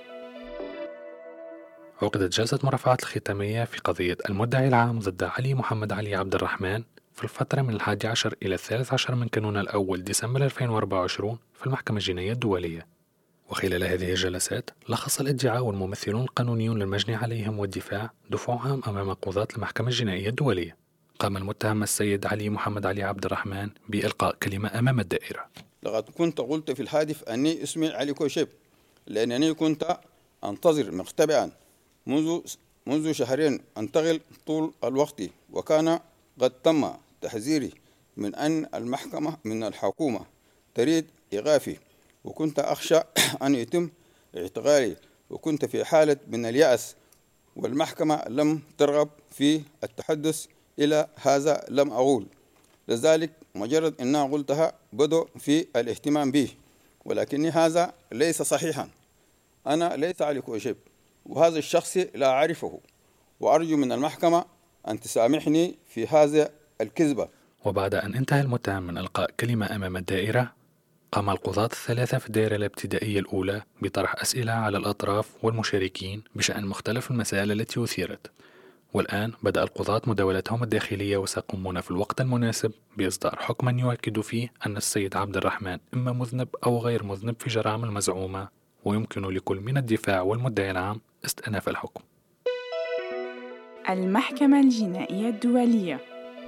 عقدت جلسة مرافعات الختامية في قضية المدعي العام ضد علي محمد علي عبد الرحمن في الفترة من 11 إلى 13 من كانون الأول ديسمبر 2024 في المحكمة الجنائية الدولية. وخلال هذه الجلسات لخص الادعاء والممثلون القانونيون للمجني عليهم والدفاع دفوعهم أمام قضاة المحكمة الجنائية الدولية. قام المتهم السيد علي محمد علي عبد الرحمن بإلقاء كلمة أمام الدائرة. لقد كنت قلت في الحادث أني اسمي علي كوشيب، لأنني كنت أنتظر مختبئا منذ شهرين أنتقل طول الوقت، وكان قد تم تحذيري من أن المحكمة من الحكومة تريد إيقافي، وكنت أخشى أن يتم اعتقالي، وكنت في حالة من اليأس، والمحكمة لم ترغب في التحدث إلى هذا لم أقول، لذلك مجرد أنها قلتها بدأ في الاهتمام به، ولكن هذا ليس صحيحا. أنا ليس علي كوشيب، وهذا الشخص لا أعرفه، وأرجو من المحكمة أن تسامحني في هذا الكذبة. وبعد أن انتهى المتهم من إلقاء كلمة أمام الدائرة، قام القضاة الثلاثة في الدائرة الابتدائية الأولى بطرح أسئلة على الأطراف والمشاركين بشأن مختلف المسائل التي أثيرت. والآن بدأ القضاة مداولتهم الداخلية، وسيقومون في الوقت المناسب بإصدار حكما يؤكد فيه أن السيد عبد الرحمن إما مذنب أو غير مذنب في جرائم المزعومة، ويمكن لكل من الدفاع والمدعي العام استئناف الحكم. المحكمة الجنائية الدولية.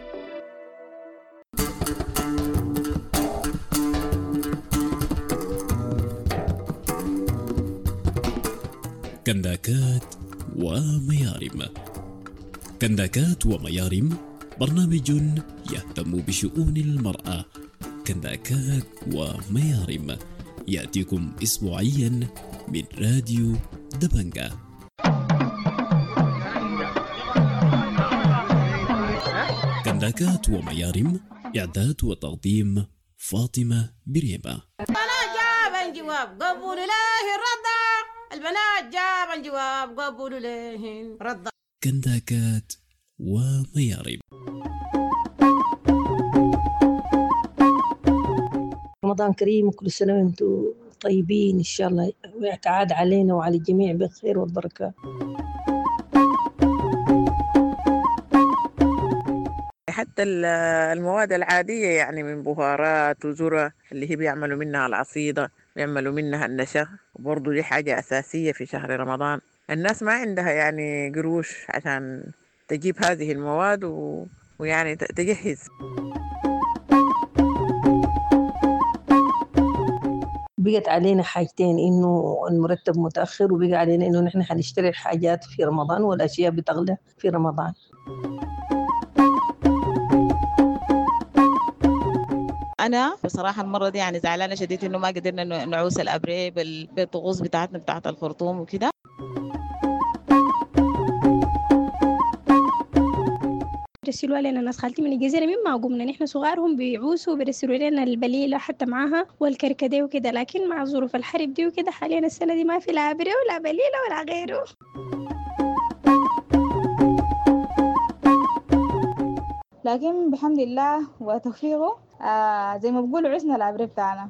كنداكات وميارم. كنداكات وميارم برنامج يهتم بشؤون المرأة. كنداكات وميارم يأتيكم أسبوعيا من راديو دبنجة. كنداكات وميارم، إعداد وتقديم فاطمة بريمة. البنات جاب الجواب قبول له الرضا، البنات جاب الجواب قبول له الرضا. كنداكات وميارم. رمضان كريم، كل سنة وانتم طيبين إن شاء الله، ويعاد علينا وعلى الجميع بالخير والبركة. حتى المواد العادية يعني من بهارات وذرة اللي هي بيعملوا منها العصيدة، بيعملوا منها النشا، وبرضه دي حاجة أساسية في شهر رمضان. الناس ما عندها يعني قروش عشان تجيب هذه المواد ويعني تجهز. بقت علينا حاجتين، إنه المرتب متأخر، وبقى علينا إنه نحن حنشتري الحاجات في رمضان والأشياء بتغلى في رمضان. أنا بصراحة المرة دي يعني زعلانة شديد إنه ما قدرنا نعوس الأبري بالطقوس بتاعتنا بتاعت الخرطوم وكده. بيرسلوا لنا ناس خالتي من الجزيرة مما قمنا نحن صغارهم بيعوسوا وبيرسلوا لنا البليلة حتى معاها والكركديه وكده، لكن مع ظروف الحرب دي وكده حاليا السنة دي ما في لا أبري ولا بليلة ولا غيره. لكن بحمد الله وتوفيقه زي ما بقولوا عزنا العبري بتاعنا.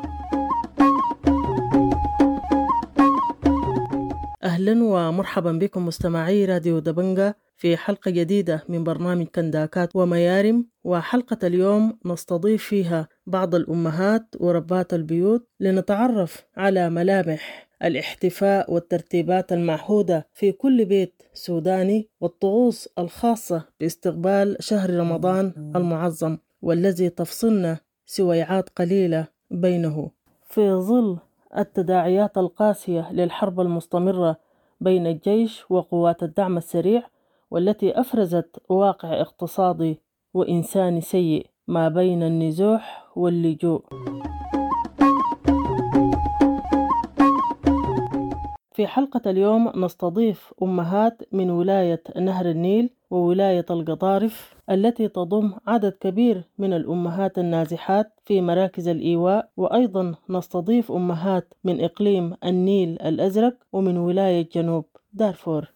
أهلا ومرحبا بكم مستمعي راديو دبنجة في حلقة جديدة من برنامج كنداكات وميارم. وحلقة اليوم نستضيف فيها بعض الأمهات وربات البيوت لنتعرف على ملامح الاحتفاء والترتيبات المعهودة في كل بيت سوداني والطقوس الخاصة باستقبال شهر رمضان المعظم، والذي تفصلنا سويعات قليلة بينه في ظل التداعيات القاسية للحرب المستمرة بين الجيش وقوات الدعم السريع، والتي أفرزت واقع اقتصادي وإنساني سيء ما بين النزوح واللجوء. في حلقة اليوم نستضيف أمهات من ولاية نهر النيل وولاية القطارف، التي تضم عدد كبير من الأمهات النازحات في مراكز الإيواء، وأيضا نستضيف أمهات من إقليم النيل الأزرق ومن ولاية جنوب دارفور.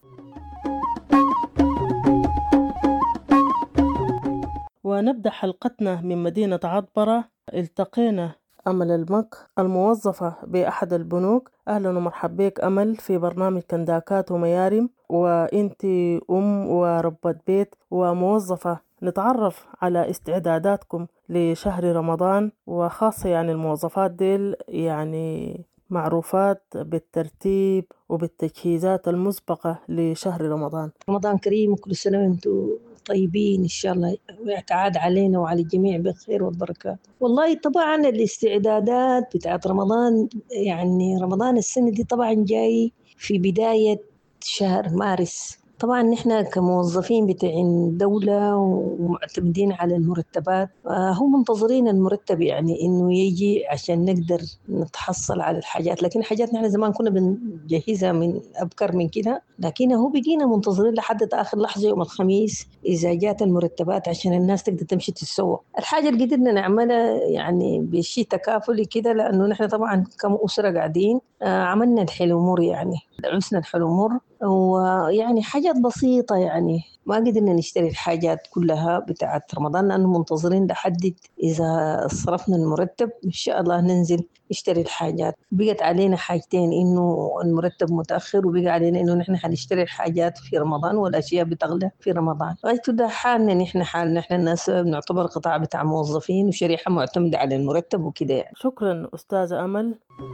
ونبدأ حلقتنا من مدينة عطبرة. التقينا أمل المك الموظفة بأحد البنوك. أهلا ومرحبا بك أمل في برنامج كنداكات وميارم، وإنتي وربة بيت وموظفة. نتعرف على استعداداتكم لشهر رمضان، وخاصة يعني الموظفات ديل يعني معروفات بالترتيب وبالتجهيزات المسبقة لشهر رمضان. رمضان كريم وكل سنة وانتم طيبين إن شاء الله، ويعتعاد علينا وعلى الجميع بالخير والبركات. والله طبعا الاستعدادات بتاعت رمضان، يعني رمضان السنة دي طبعا جاي في بداية شهر مارس. طبعا نحن كموظفين بتاعين دولة ومعتمدين على المرتبات، هم منتظرين المرتب يعني إنه يجي عشان نقدر نتحصل على الحاجات. لكن حاجات نحن زمان كنا بنجهزها من أبكر من كده، لكن هو بقينا منتظرين لحد آخر لحظة يوم الخميس إذا جات المرتبات عشان الناس تقدر تمشي تتسوق. الحاجة اللي قدرنا نعملها يعني بشيء تكافلي كده، لأنه نحن طبعا كم أسرة قاعدين عملنا الحلومور، يعني عسنا الحلومور، ويعني حاجات بسيطة، يعني ما قدرنا نشتري الحاجات كلها بتاعت رمضان لأنه منتظرين لحد إذا صرفنا المرتب إن شاء الله ننزل نشتري الحاجات. بقت علينا حاجتين، إنه المرتب متأخر، وبقى علينا إنه نحن حنشتري الحاجات في رمضان والأشياء بتغلى في رمضان. غايته ده حالنا نحن الناس نعتبر قطاع بتاع موظفين وشريحة معتمدة على المرتب وكده يعني. شكرا أستاذة أمل.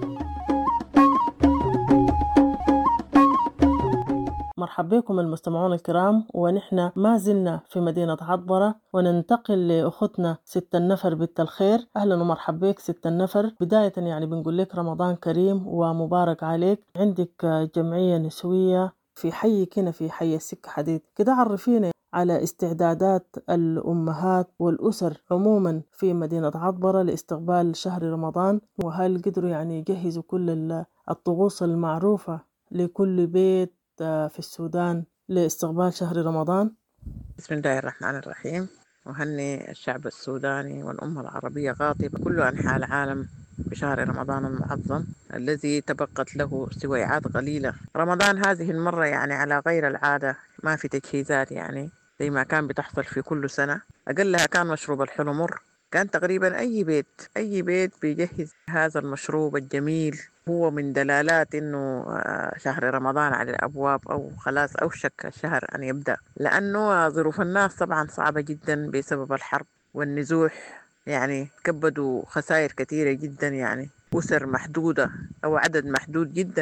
مرحبا بكم المستمعون الكرام، ونحن ما زلنا في مدينة عطبرة، وننتقل لأختنا ست النفر بالتلخير. أهلا ومرحبا بك ست النفر. بداية يعني بنقول لك رمضان كريم ومبارك عليك. عندك جمعية نسوية في حي كنا في حي السكة حديد كده، عرفينا على استعدادات الأمهات والأسر عموما في مدينة عطبرة لاستقبال شهر رمضان، وهل قدروا يعني يجهزوا كل الطقوس المعروفة لكل بيت في السودان لاستقبال شهر رمضان؟ بسم الله الرحمن الرحيم. وهني الشعب السوداني والأمة العربية قاطبة كل أنحاء العالم بشهر رمضان المعظم الذي تبقت له سويعات قليلة. رمضان هذه المرة يعني على غير العادة، ما في تجهيزات يعني زي ما كان بتحصل في كل سنة. أقلها كان مشروب الحلمر، كان تقريبا أي بيت بيجهز هذا المشروب الجميل. هو من دلالات إنه شهر رمضان على الأبواب، أو خلاص أوشك الشهر أن يبدأ، لأنه ظروف الناس طبعا صعبة جدا بسبب الحرب والنزوح. يعني كبدوا خسائر كثيرة جدا، يعني أسر محدودة أو عدد محدود جدا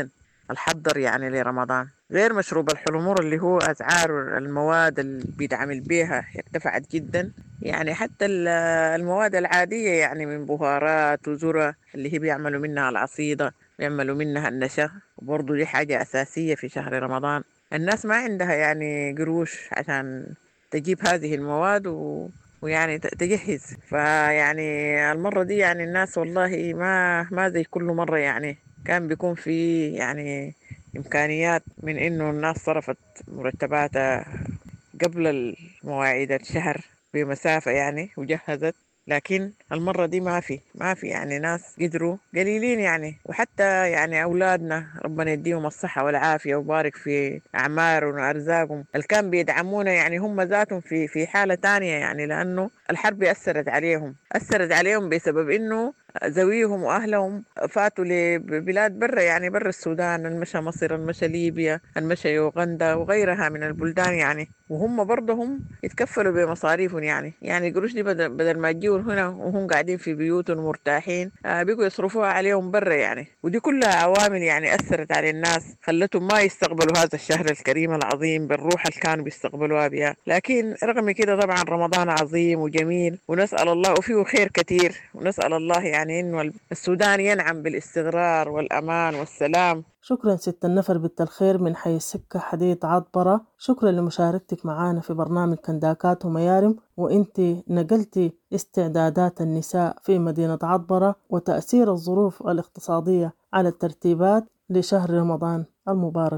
الحضر يعني لرمضان، غير مشروب الحلمور اللي هو أسعار المواد اللي بيتعمل بيها ارتفعت جدا. يعني حتى المواد العادية يعني من بهارات وذرة اللي هي بيعملوا منها العصيدة، بيعملوا منها النشا، وبرضو دي حاجة أساسية في شهر رمضان. الناس ما عندها يعني قروش عشان تجيب هذه المواد ويعني تجهز. فيعني المرة دي يعني الناس والله ما زي كل مرة، يعني كان بيكون في يعني إمكانيات من إنه الناس صرفت مرتباتها قبل المواعيد الشهر بمسافة يعني وجهزت، لكن المرة دي ما في يعني ناس قدروا قليلين يعني. وحتى يعني أولادنا ربنا يديهم الصحة والعافية وبارك في أعمارهم وأرزاقهم اللي كان بيدعمونا، يعني هم ذاتهم في حالة تانية، يعني لأنه الحرب أثرت عليهم بسبب إنه ذويهم وأهلهم فاتوا لبلاد برا، يعني برا السودان، المشى مصر، المشى ليبيا، المشى يوغندا وغيرها من البلدان يعني، وهم برضهم يتكفلوا بمصاريفهم. يعني قروش دي بدل ما تجيوا هنا وهم قاعدين في بيوتهم مرتاحين، بيقوا يصرفوها عليهم برا يعني. ودي كلها عوامل يعني أثرت على الناس، خلتهم ما يستقبلوا هذا الشهر الكريم العظيم بالروح اللي كانوا بيستقبلوها بها. لكن رغم كده طبعا رمضان عظيم وجميل، ونسأل الله وفيه خير كتير، ونسأل الله يعني إنه السودان ينعم بالاستقرار والأمان والسلام. شكرا ست النفر بنت الخير من حي السكة حديد عطبرة، شكرا لمشاركتك معانا في برنامج كنداكات وميارم، وانت نقلتي استعدادات النساء في مدينة عطبرة وتأثير الظروف الاقتصادية على الترتيبات لشهر رمضان المبارك.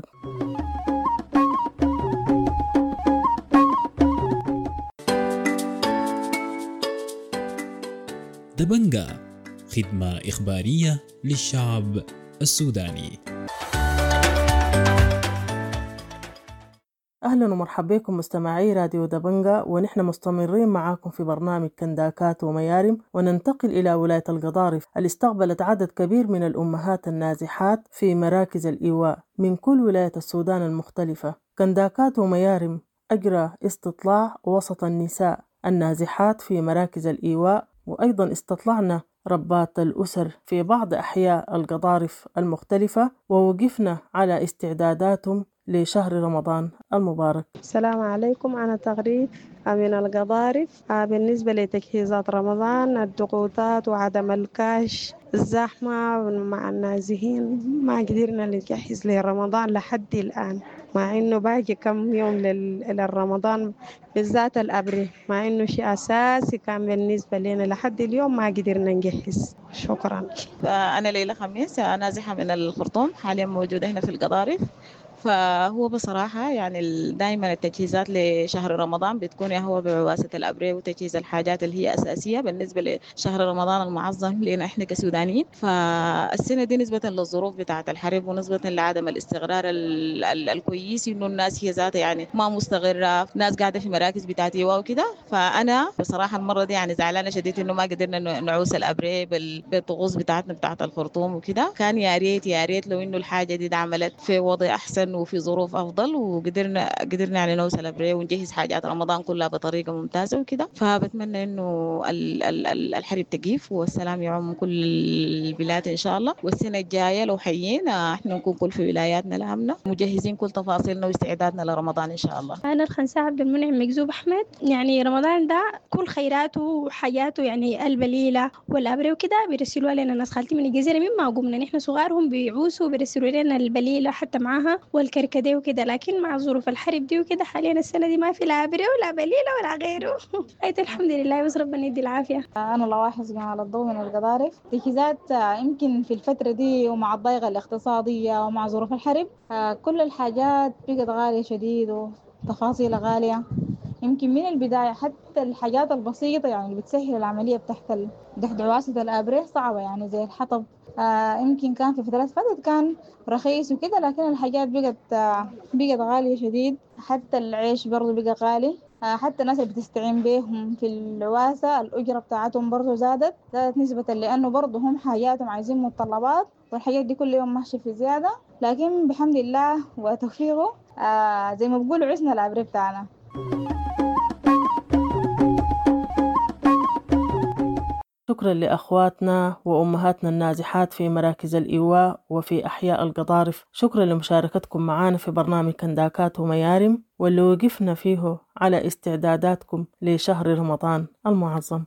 دبنجا، خدمة إخبارية للشعب السوداني. أهلا ومرحبا بكم مستمعي راديو دبنجا، ونحن مستمرين معاكم في برنامج كنداكات وميارم، وننتقل إلى ولاية القضارف اللي استقبلت عدد كبير من الأمهات النازحات في مراكز الإيواء من كل ولاية السودان المختلفة. كنداكات وميارم أجرى استطلاع وسط النساء النازحات في مراكز الإيواء، وأيضا استطلعنا ربات الأسر في بعض أحياء القضارف المختلفة، ووقفنا على استعداداتهم لشهر رمضان المبارك. السلام عليكم، أنا تغريد من القضارف. بالنسبة لتجهيزات رمضان، الضغوطات وعدم الكاش، الزحمة مع النازحين، ما قدرنا نجهز لرمضان لحد الآن، مع إنه باقي كم يوم للرمضان، بالذات الأبري، مع إنه شيء أساسي كان بالنسبة لنا لحد اليوم ما قدرنا نجهز. شكرا. أنا ليلى خميس، نازحة من الخرطوم، حاليا موجودة هنا في القضارف. فهو بصراحة يعني دائما التجهيزات لشهر رمضان بتكون هو بواسطة الأبري وتجهيز الحاجات اللي هي أساسية بالنسبة لشهر رمضان المعظم لنا إحنا كسودانيين. فالسنة دي نسبة للظروف بتاعة الحرب ونسبة لعدم الاستقرار الكويس، إنه الناس هي ذاتها يعني ما مستقرة، ناس قاعدة في مراكز بتاعت إيواء وكده. فأنا بصراحة المرة دي يعني زعلانة شديد إنه ما قدرنا نعوس الأبري بالطقوس بتاعتنا بتاعت الخرطوم وكده. كان يا ريت لو إنه الحاجة دي اتعملت في وضع أحسن وفي ظروف أفضل، وقدرنا يعني نوصل أبري ونجهز حاجات رمضان كلها بطريقة ممتازة وكده. فبتمنى إنه الحرب تقيف والسلام يعم كل البلاد إن شاء الله. والسنة الجاية لو حيينا إحنا نكون كل في ولاياتنا لامنة مجهزين كل تفاصيلنا واستعدادنا لرمضان إن شاء الله. أنا الخنساء عبد المنعم مكذوب أحمد. يعني رمضان ده كل خيراته وحياته، يعني البليلة والأبري وكده بيرسلوا لنا ناس خالتي من الجزيرة مما قمنا نحن صغارهم بيعوسوا بيرسلوا لنا البليلة حتى معاها والكركديه وكده. لكن مع ظروف الحرب دي وكده حاليا السنة دي ما في لا أبري ولا بليلة ولا غيره. أيت الحمد لله، بس ربنا يدي العافية. أنا لواحظ جمال الضوء من القضارف. تجهيزات يمكن في الفترة دي ومع الضيقة الاقتصادية ومع ظروف الحرب كل الحاجات بقت غالية شديد وتفاصيل غالية. يمكن من البداية حتى الحاجات البسيطة يعني اللي بتسهل العملية تحت عواسة الأبريح صعبة، يعني زي الحطب. يمكن كان في فترات فاتت كان رخيص وكده، لكن الحاجات بقت غالية شديد. حتى العيش برضو بقى غالي. حتى الناس اللي بتستعين بهم في العواسة الأجرة بتاعتهم برضو زادت نسبة، لأنه برضو هم حاجاتهم عايزين متطلبات، والحاجات دي كل يوم ماشية في زيادة. لكن بحمد الله وتوفيقه زي ما بقولوا عسنا الأبري بتاعنا. شكرا لأخواتنا وأمهاتنا النازحات في مراكز الإيواء وفي أحياء القضارف. شكرا لمشاركتكم معنا في برنامج كنداكات وميارم، واللي وقفنا فيه على استعداداتكم لشهر رمضان المعظم.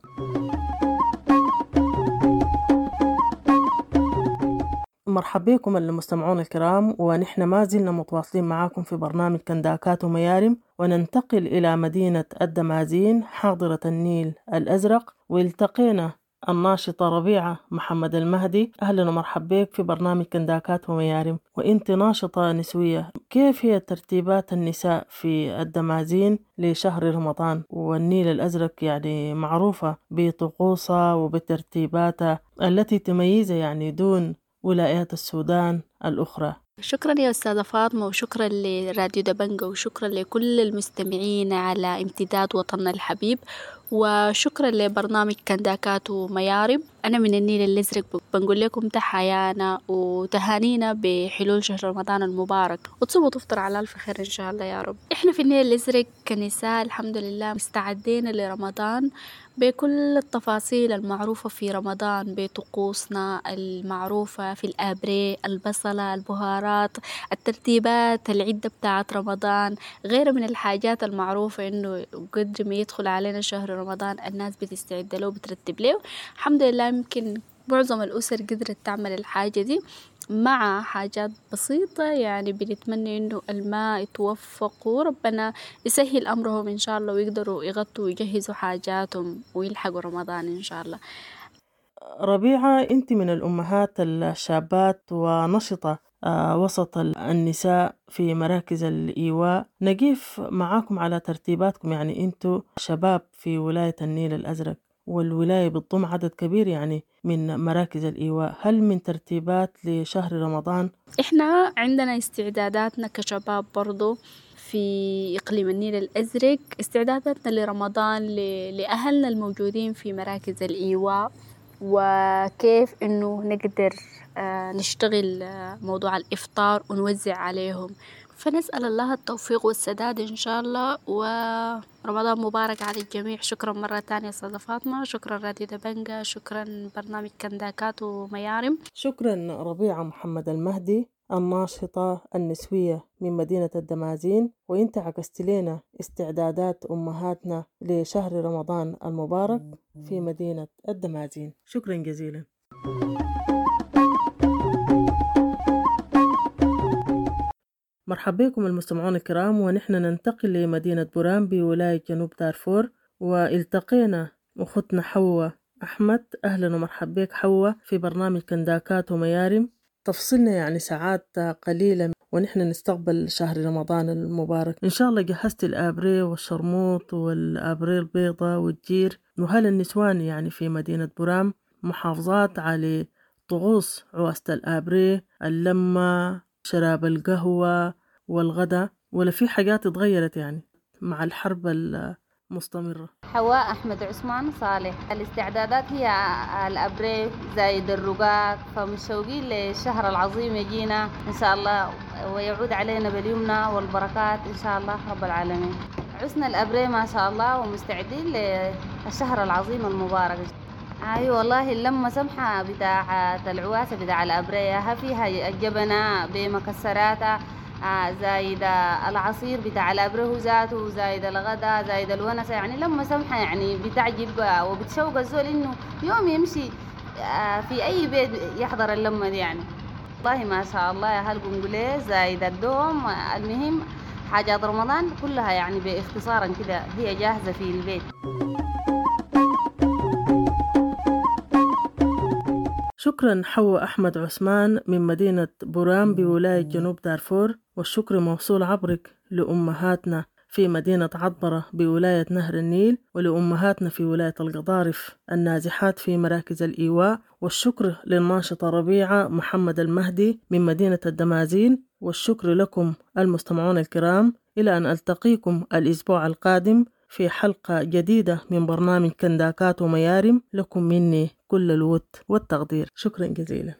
مرحبا بكم المستمعون الكرام، ونحن ما زلنا متواصلين معاكم في برنامج كنداكات وميارم، وننتقل إلى مدينة الدمازين حاضرة النيل الأزرق، والتقينا الناشطة ربيعة محمد المهدي. أهلا ومرحبا بك في برنامج كنداكات وميارم، وإنت ناشطة نسوية. كيف هي ترتيبات النساء في الدمازين لشهر رمضان؟ والنيل الأزرق يعني معروفة بطقوسها وبترتيباتها التي تميزها يعني دون ولايات السودان الأخرى. شكرا يا أستاذة فاطمة، وشكرا لراديو دبنجة، وشكرا لكل المستمعين على امتداد وطننا الحبيب، وشكرا لبرنامج كنداكات وميارم. أنا من النيل الأزرق بنقول لكم تحيانا وتهانينا بحلول شهر رمضان المبارك، وتصوموا وتفطر على ألف خير إن شاء الله يا رب. إحنا في النيل الأزرق كنساء الحمد لله مستعدين لرمضان بكل التفاصيل المعروفة في رمضان، بطقوسنا المعروفة في الآبري، البصلة، البهارات، الترتيبات العدة بتاعت رمضان، غير من الحاجات المعروفة إنه قدر ما يدخل علينا شهر رمضان الناس بتستعد له وبترتب له. الحمد لله يمكن معظم الأسر قدرت تعمل الحاجة دي مع حاجات بسيطة، يعني بنتمنى إنه الماء يتوفق وربنا يسهل أمرهم إن شاء الله، ويقدروا يغطوا ويجهزوا حاجاتهم ويلحقوا رمضان إن شاء الله. ربيعة، أنت من الأمهات الشابات ونشطة وسط النساء في مراكز الإيواء. نقيف معاكم على ترتيباتكم، يعني أنتوا شباب في ولاية النيل الأزرق، والولاية بتضم عدد كبير يعني من مراكز الإيواء. هل من ترتيبات لشهر رمضان؟ إحنا عندنا استعداداتنا كشباب برضو في إقليم النيل الأزرق، استعداداتنا لرمضان لأهلنا الموجودين في مراكز الإيواء، وكيف إنه نقدر نشتغل موضوع الإفطار ونوزع عليهم. فنسأل الله التوفيق والسداد إن شاء الله، ورمضان مبارك على الجميع. شكرا مرة تانية أستاذة فاطمة، شكرا راديو دبنجة، شكرا برنامج كنداكات وميارم. شكرا ربيعة محمد المهدي الناشطة النسوية من مدينة الدمازين، وإنت عكست لنا استعدادات أمهاتنا لشهر رمضان المبارك في مدينة الدمازين. شكرا جزيلا. مرحبا بكم المستمعون الكرام، ونحن ننتقل لمدينة بورام بولاية جنوب دارفور، والتقينا أختنا حواء أحمد. أهلا ومرحبا بك حواء في برنامج كنداكات وميارم. تفصلنا يعني ساعات قليلة ونحن نستقبل شهر رمضان المبارك. إن شاء الله جهزت الآبري والشرموط والآبري البيضة والجير. وهل النسوان يعني في مدينة بورام محافظات على طقوس عواسة الآبري، اللمة، شراب القهوة والغدا، ولا في حاجات اتغيرت يعني مع الحرب المستمرة؟ حواء أحمد عثمان صالح. الاستعدادات هي الأبري زايد الرقاق، فمشوقين للشهر العظيم يجينا إن شاء الله ويعود علينا باليمنى والبركات إن شاء الله رب العالمين. عسنا الأبري ما شاء الله ومستعدين للشهر العظيم المبارك. أي والله اللمة سمحة بتاعة العواسة بتاع الأبرية، فيها الجبنة بمكسراتها، زايد العصير بتاع الأبره ذاته، زايد الغدا، زايد الونسة، يعني لمة سمحة يعني بتعجب وبتشوق الزول إنه يوم يمشي في أي بيت يحضر اللمة دي. يعني والله ما شاء الله يا هالقنقلة زايد الدوم. المهم حاجات رمضان كلها يعني باختصارا كده هي جاهزة في البيت. شكرا حواء أحمد عثمان من مدينة بورام بولاية جنوب دارفور، والشكر موصول عبرك لأمهاتنا في مدينة عطبرة بولاية نهر النيل، ولأمهاتنا في ولاية القضارف النازحات في مراكز الإيواء، والشكر للناشطة ربيعة محمد المهدي من مدينة الدمازين، والشكر لكم المستمعون الكرام. إلى أن ألتقيكم الأسبوع القادم في حلقة جديدة من برنامج كنداكات وميارم. لكم مني كل الود والتقدير. شكرا جزيلا.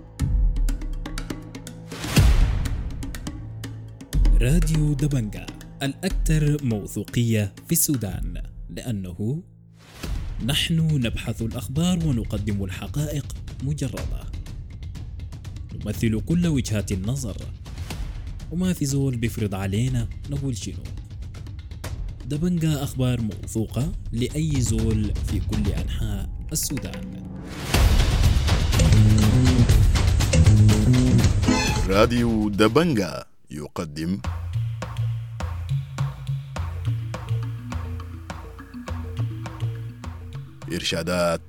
راديو دبنجة الأكثر موثوقية في السودان، لأنه نحن نبحث الأخبار ونقدم الحقائق مجردة، نمثل كل وجهات النظر، وما في زول بيفرض علينا نقول شنو. دبنجا أخبار موثوقة لأي زول في كل أنحاء السودان. راديو دبنجا يقدم إرشادات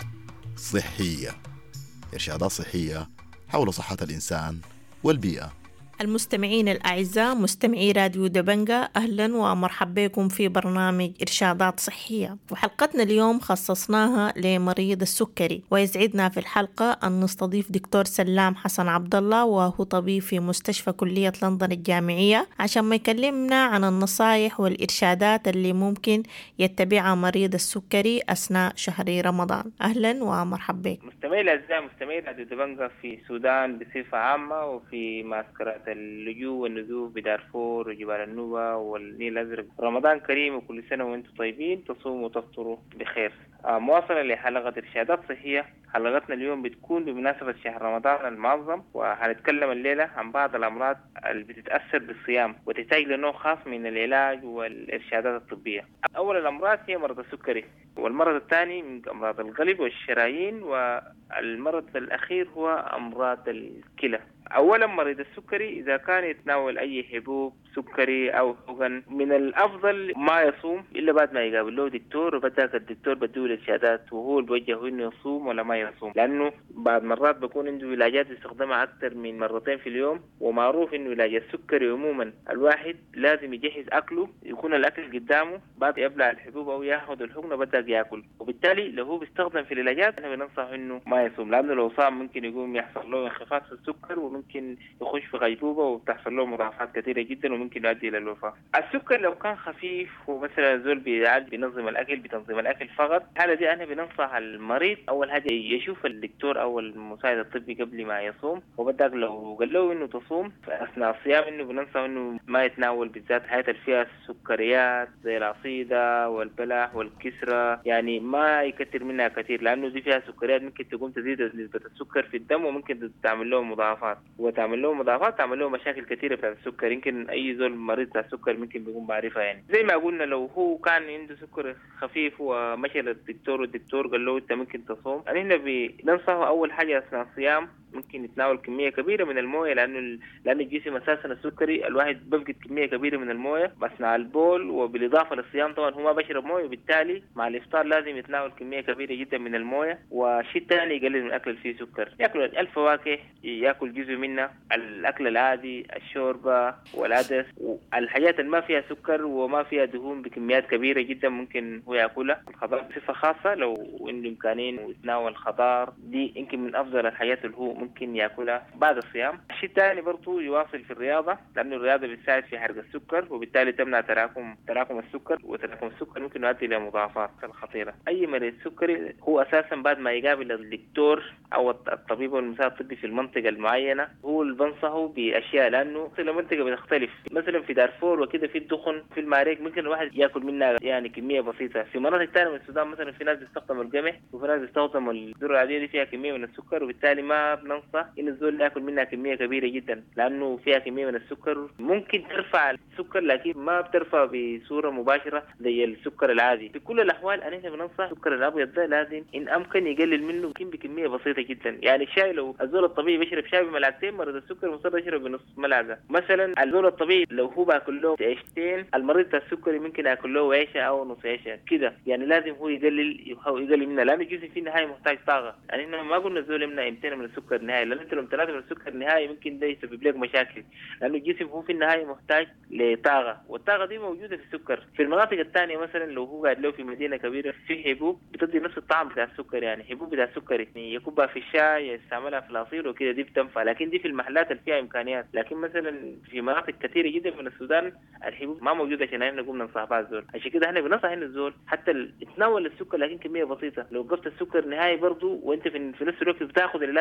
صحية. إرشادات صحية حول صحة الإنسان والبيئة. المستمعين الأعزاء مستمعي راديو دبنجا، أهلا ومرحبا بكم في برنامج إرشادات صحية. وحلقتنا اليوم خصصناها لمريض السكري، ويسعدنا في الحلقة أن نستضيف دكتور سلام حسن عبد الله، وهو طبيب في مستشفى كلية لندن الجامعية، عشان ما يكلمنا عن النصائح والإرشادات اللي ممكن يتبعها مريض السكري أثناء شهر رمضان. أهلا ومرحبا بكم مستمعي الأعزاء، مستمعي راديو دبنجا في السودان بصفة عامة، وفي معسكرات اللجوء والنزوح بدارفور وجبال النوبة والنيل الأزرق. رمضان كريم وكل سنة وانتم طيبين، تصوموا وتفطروا بخير. مواصلة لحلقة إرشادات صحية. حلقتنا اليوم بتكون بمناسبة شهر رمضان المعظم، وهنتكلم الليلة عن بعض الأمراض اللي بتتأثر بالصيام وتحتاج لنوع خاص من العلاج والإرشادات الطبية. أول الأمراض هي مرض السكري، والمرض الثاني من أمراض القلب والشرايين، والمرض الأخير هو أمراض الكلى. أولا مريض السكري إذا كان يتناول أي حبوب سكري أو حقن، من الأفضل ما يصوم إلا بعد ما يقابل له دكتور، وبدأ الدكتور بديه الإرشادات وهو بوجهه إنه يصوم ولا ما يصوم، لأنه بعض مرات بكون عنده علاجات يستخدمها أكثر من مرتين في اليوم. ومعروف إنه علاج السكري عموما الواحد لازم يجهز أكله، يكون الأكل قدامه، بعد يبلع الحبوب أو ياخذ الحقنة بدأ يأكل. وبالتالي لو هو بيستخدم في العلاجات احنا بننصح إنه ما يصوم، لأنه لو صام ممكن يقوم يحصل له انخفاض في السكر، وممكن يخش في غيبوبة وبتحصل له مضاعفات كثيرة جدا وممكن يؤدي إلى الوفاة. السكر لو كان خفيف ومثلا زول بينظم الأكل بتنظيم الأكل فقط، الحالة دي أنا بننصح المريض أول حاجة يشوف الدكتور أو المساعد الطبي قبل ما يصوم، وبدأ لو قال له إنه تصوم أثناء الصيام إنه بننصح إنه ما يتناول بالذات الحاجات اللي فيها السكريات زي العصيدة والبلح والكسرة، يعني ما يكتر منها كثير، لأنه دي فيها سكريات ممكن تقوم تزيد نسبة السكر في الدم، وممكن تعمل له مضاعفات، وتعمل له مضاعفات تعمل له مشاكل كثيرة بتاعت السكر. يمكن أي زول مريض بتاع السكر ممكن بيكون بعرفها. يعني زي ما قلنا لو هو كان عنده سكر خفيف ومشى للدكتور والدكتور قال له أنت ممكن تصوم، يعني هنا بننصحه أول حاجة أثناء الصيام ممكن يتناول كمية كبيرة من الموية، لأن الجسم أساسا السكري الواحد بفقد كمية كبيرة من الموية أثناء البول، وبالإضافة للصيام طبعا هو ما بشرب موية، وبالتالي مع الإفطار لازم يتناول كمية كبيرة جدا من الموية. وشيء ثاني يقلل من الأكل اللي فيه سكر، يأكل الفواكه، يأكل جزء منها، الأكل العادي، الشوربة والعدس، والحاجات اللي ما فيها سكر وما فيها دهون بكميات كبيرة جدا ممكن هو يأكلها. الخضار بصفة خاصة لو عنده إمكانين ويتناول خضار، دي يمكن من أفضل الحاجات اللي هو ممكن يأكلها بعد الصيام. الشيء الثاني برضو يواصل في الرياضة، لأنه الرياضة بتساعد في حرق السكر، وبالتالي تمنع تراكم السكر، وتراكم السكر ممكن يؤدي إلى مضاعفات خطيرة. أي مريض سكري هو أساسا بعد ما يقابل الدكتور أو الطبيب والمساعد الطبي في المنطقة المعينة هو اللي بنصحه بأشياء، لأنه كل منطقة بتختلف. مثلا في دارفور وكده في الدخن في الماريك ممكن الواحد يأكل منها يعني كمية بسيطة. في مناطق ثانية من السودان مثلا في ناس بيستخدموا القمح، وفي ناس بيستخدموا الذرة العادية دي فيها كمية من السكر، وبالتالي ما بننصح إن الزول يأكل منها كمية كبيرة جدا، لأنه فيها كمية من السكر ممكن ترفع السكر، لكن ما بترفع بصورة مباشرة زي السكر العادي. في كل الأحوال أنا بننصح السكر الأبيض ده لازم إن أمكن يقلل منه يمكن بكمية بسيطة جدا. يعني الشاي لو الزول الطبيعي بيشرب شاي بملعقتين، مريض السكر مصر يشرب بنص ملعقة. مثلا الزول الطبيعي لو هو باكل له عيشتين، المريض بتاع السكري ممكن ياكل له عيشة أو نص عيشة كده. يعني لازم هو يقلل منها، لأن الجسم في النهاية محتاج طاقة. يعني إحنا ما قلنا الزول يمنع يمتنع من السكر نهائي، لأن أنت لو امتنعت من السكر نهائي ممكن ده يسبب لك مشاكل، لأنه الجسم هو في النهاية محتاج لطاقة، والطاقة دي موجودة في السكر. في المناطق الثانية مثلا لو هو قاعد له في مدينة كبيرة في حبوب بتدي نفس الطعم بتاع السكر، يعني حبوب بتاع السكر يعني يكبها في الشاي يستعملها في العصير وكده، دي بتنفع، لكن دي في المحلات اللي فيها إمكانيات. لكن مثلا في مناطق كثيرة جدا من السودان الحبوب ما موجودة عشان احنا نقوم ننصح بعض الزول، عشان كده احنا بننصح ان الزول حتى يتناول السكر لكن كمية بسيطة. لو وقفت السكر نهائي برضو وانت في نفس الوقت بتاخذ العلاج بتاع السكر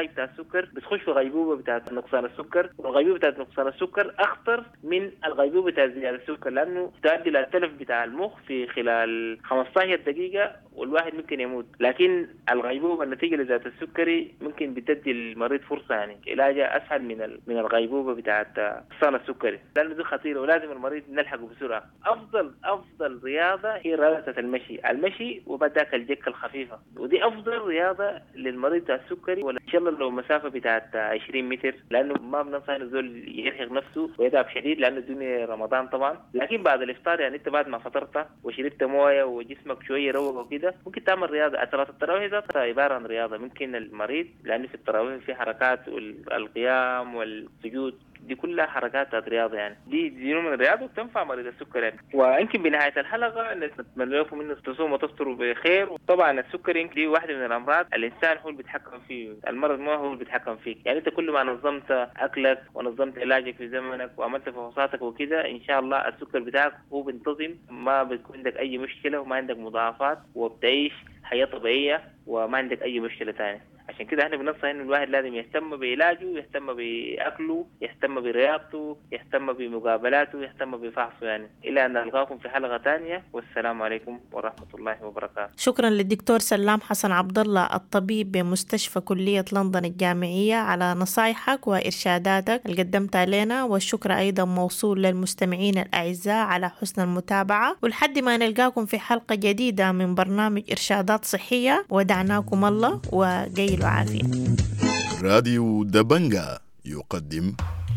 السكر بتخش في غيبوبة بتاعت نقصان السكر، والغيبوبة بتاعت نقصان السكر أخطر من الغيبوبة بتاعت زيادة السكر، لأنه تؤدي إلى التلف بتاع المخ في خلال 15 دقيقة والواحد ممكن يموت. لكن الغيبوبة النتيجة لذات السكري ممكن بتدي المريض فرصة يعني علاجها أسهل من الغيبوبة بتاعت نقصان السكري، لأنه دي خطيرة ولازم المريض نلحقه بسرعة. أفضل رياضة هي رياضة المشي وبدأك الجكة الخفيفة، ودي أفضل رياضة للمريض بتاع السكري. ولا إن شاء الله لو مسافة بتاعت 20 متر، لأنه ما بننصح الزول يرهق نفسه ويتعب شديد لأنه الدنيا رمضان طبعا. لكن بعد الإفطار يعني أنت بعد ما فطرت وشربت موية وجسمك شوية روق وكده ممكن تعمل رياضة. صلاة التراويح ذاتها عبارة عن رياضة. ممكن المريض لأنه في التراويح في حركات والقيام والسجود دي كلها حركات رياضة يعني، دي نوع من الرياضة وتنفع مريض السكر يعني. ويمكن بنهاية الحلقة نتمنى لكم إنه تصوموا وتفطروا بخير. وطبعا السكر دي واحدة من الأمراض الإنسان هو اللي بيتحكم فيه، المرض ما هو اللي بيتحكم فيك يعني. أنت كل ما نظمت أكلك ونظمت علاجك في زمنك وعملت فحوصاتك وكده إن شاء الله السكر بتاعك هو بينتظم، ما بتكون عندك أي مشكلة وما عندك مضاعفات وبتعيش حياة طبيعية وما عندك أي مشكلة تانية. عشان كده احنا بننصح انه الواحد لازم يهتم بعلاجه، يهتم باكله، يهتم برياضته، يهتم بمقابلاته، يهتم بفحصه يعني. الى ان نلقاكم في حلقة تانية، والسلام عليكم ورحمة الله وبركاته. شكرا للدكتور سلام حسن عبد الله الطبيب بمستشفى كلية لندن الجامعية على نصايحك وإرشاداتك اللي قدمتها لنا، والشكر أيضا موصول للمستمعين الأعزاء على حسن المتابعة. ولحد ما نلقاكم في حلقة جديدة من برنامج إرشادات صحية، ودعناكم الله وقيل وعافية. راديو دبنجا يقدم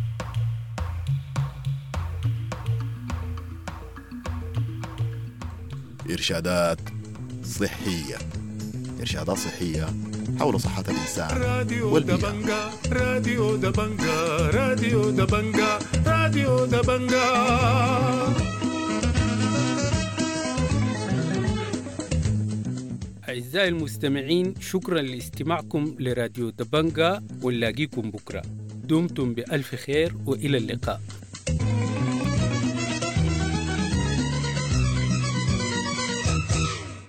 إرشادات صحية. إرشادات صحية حول صحة الإنسان والبيئة. راديو دبنجا راديو دبنجا راديو دبنجا. أعزائي المستمعين، شكرا لاستماعكم لراديو دبنجا، ونلاقيكم بكرة. دمتم بألف خير وإلى اللقاء.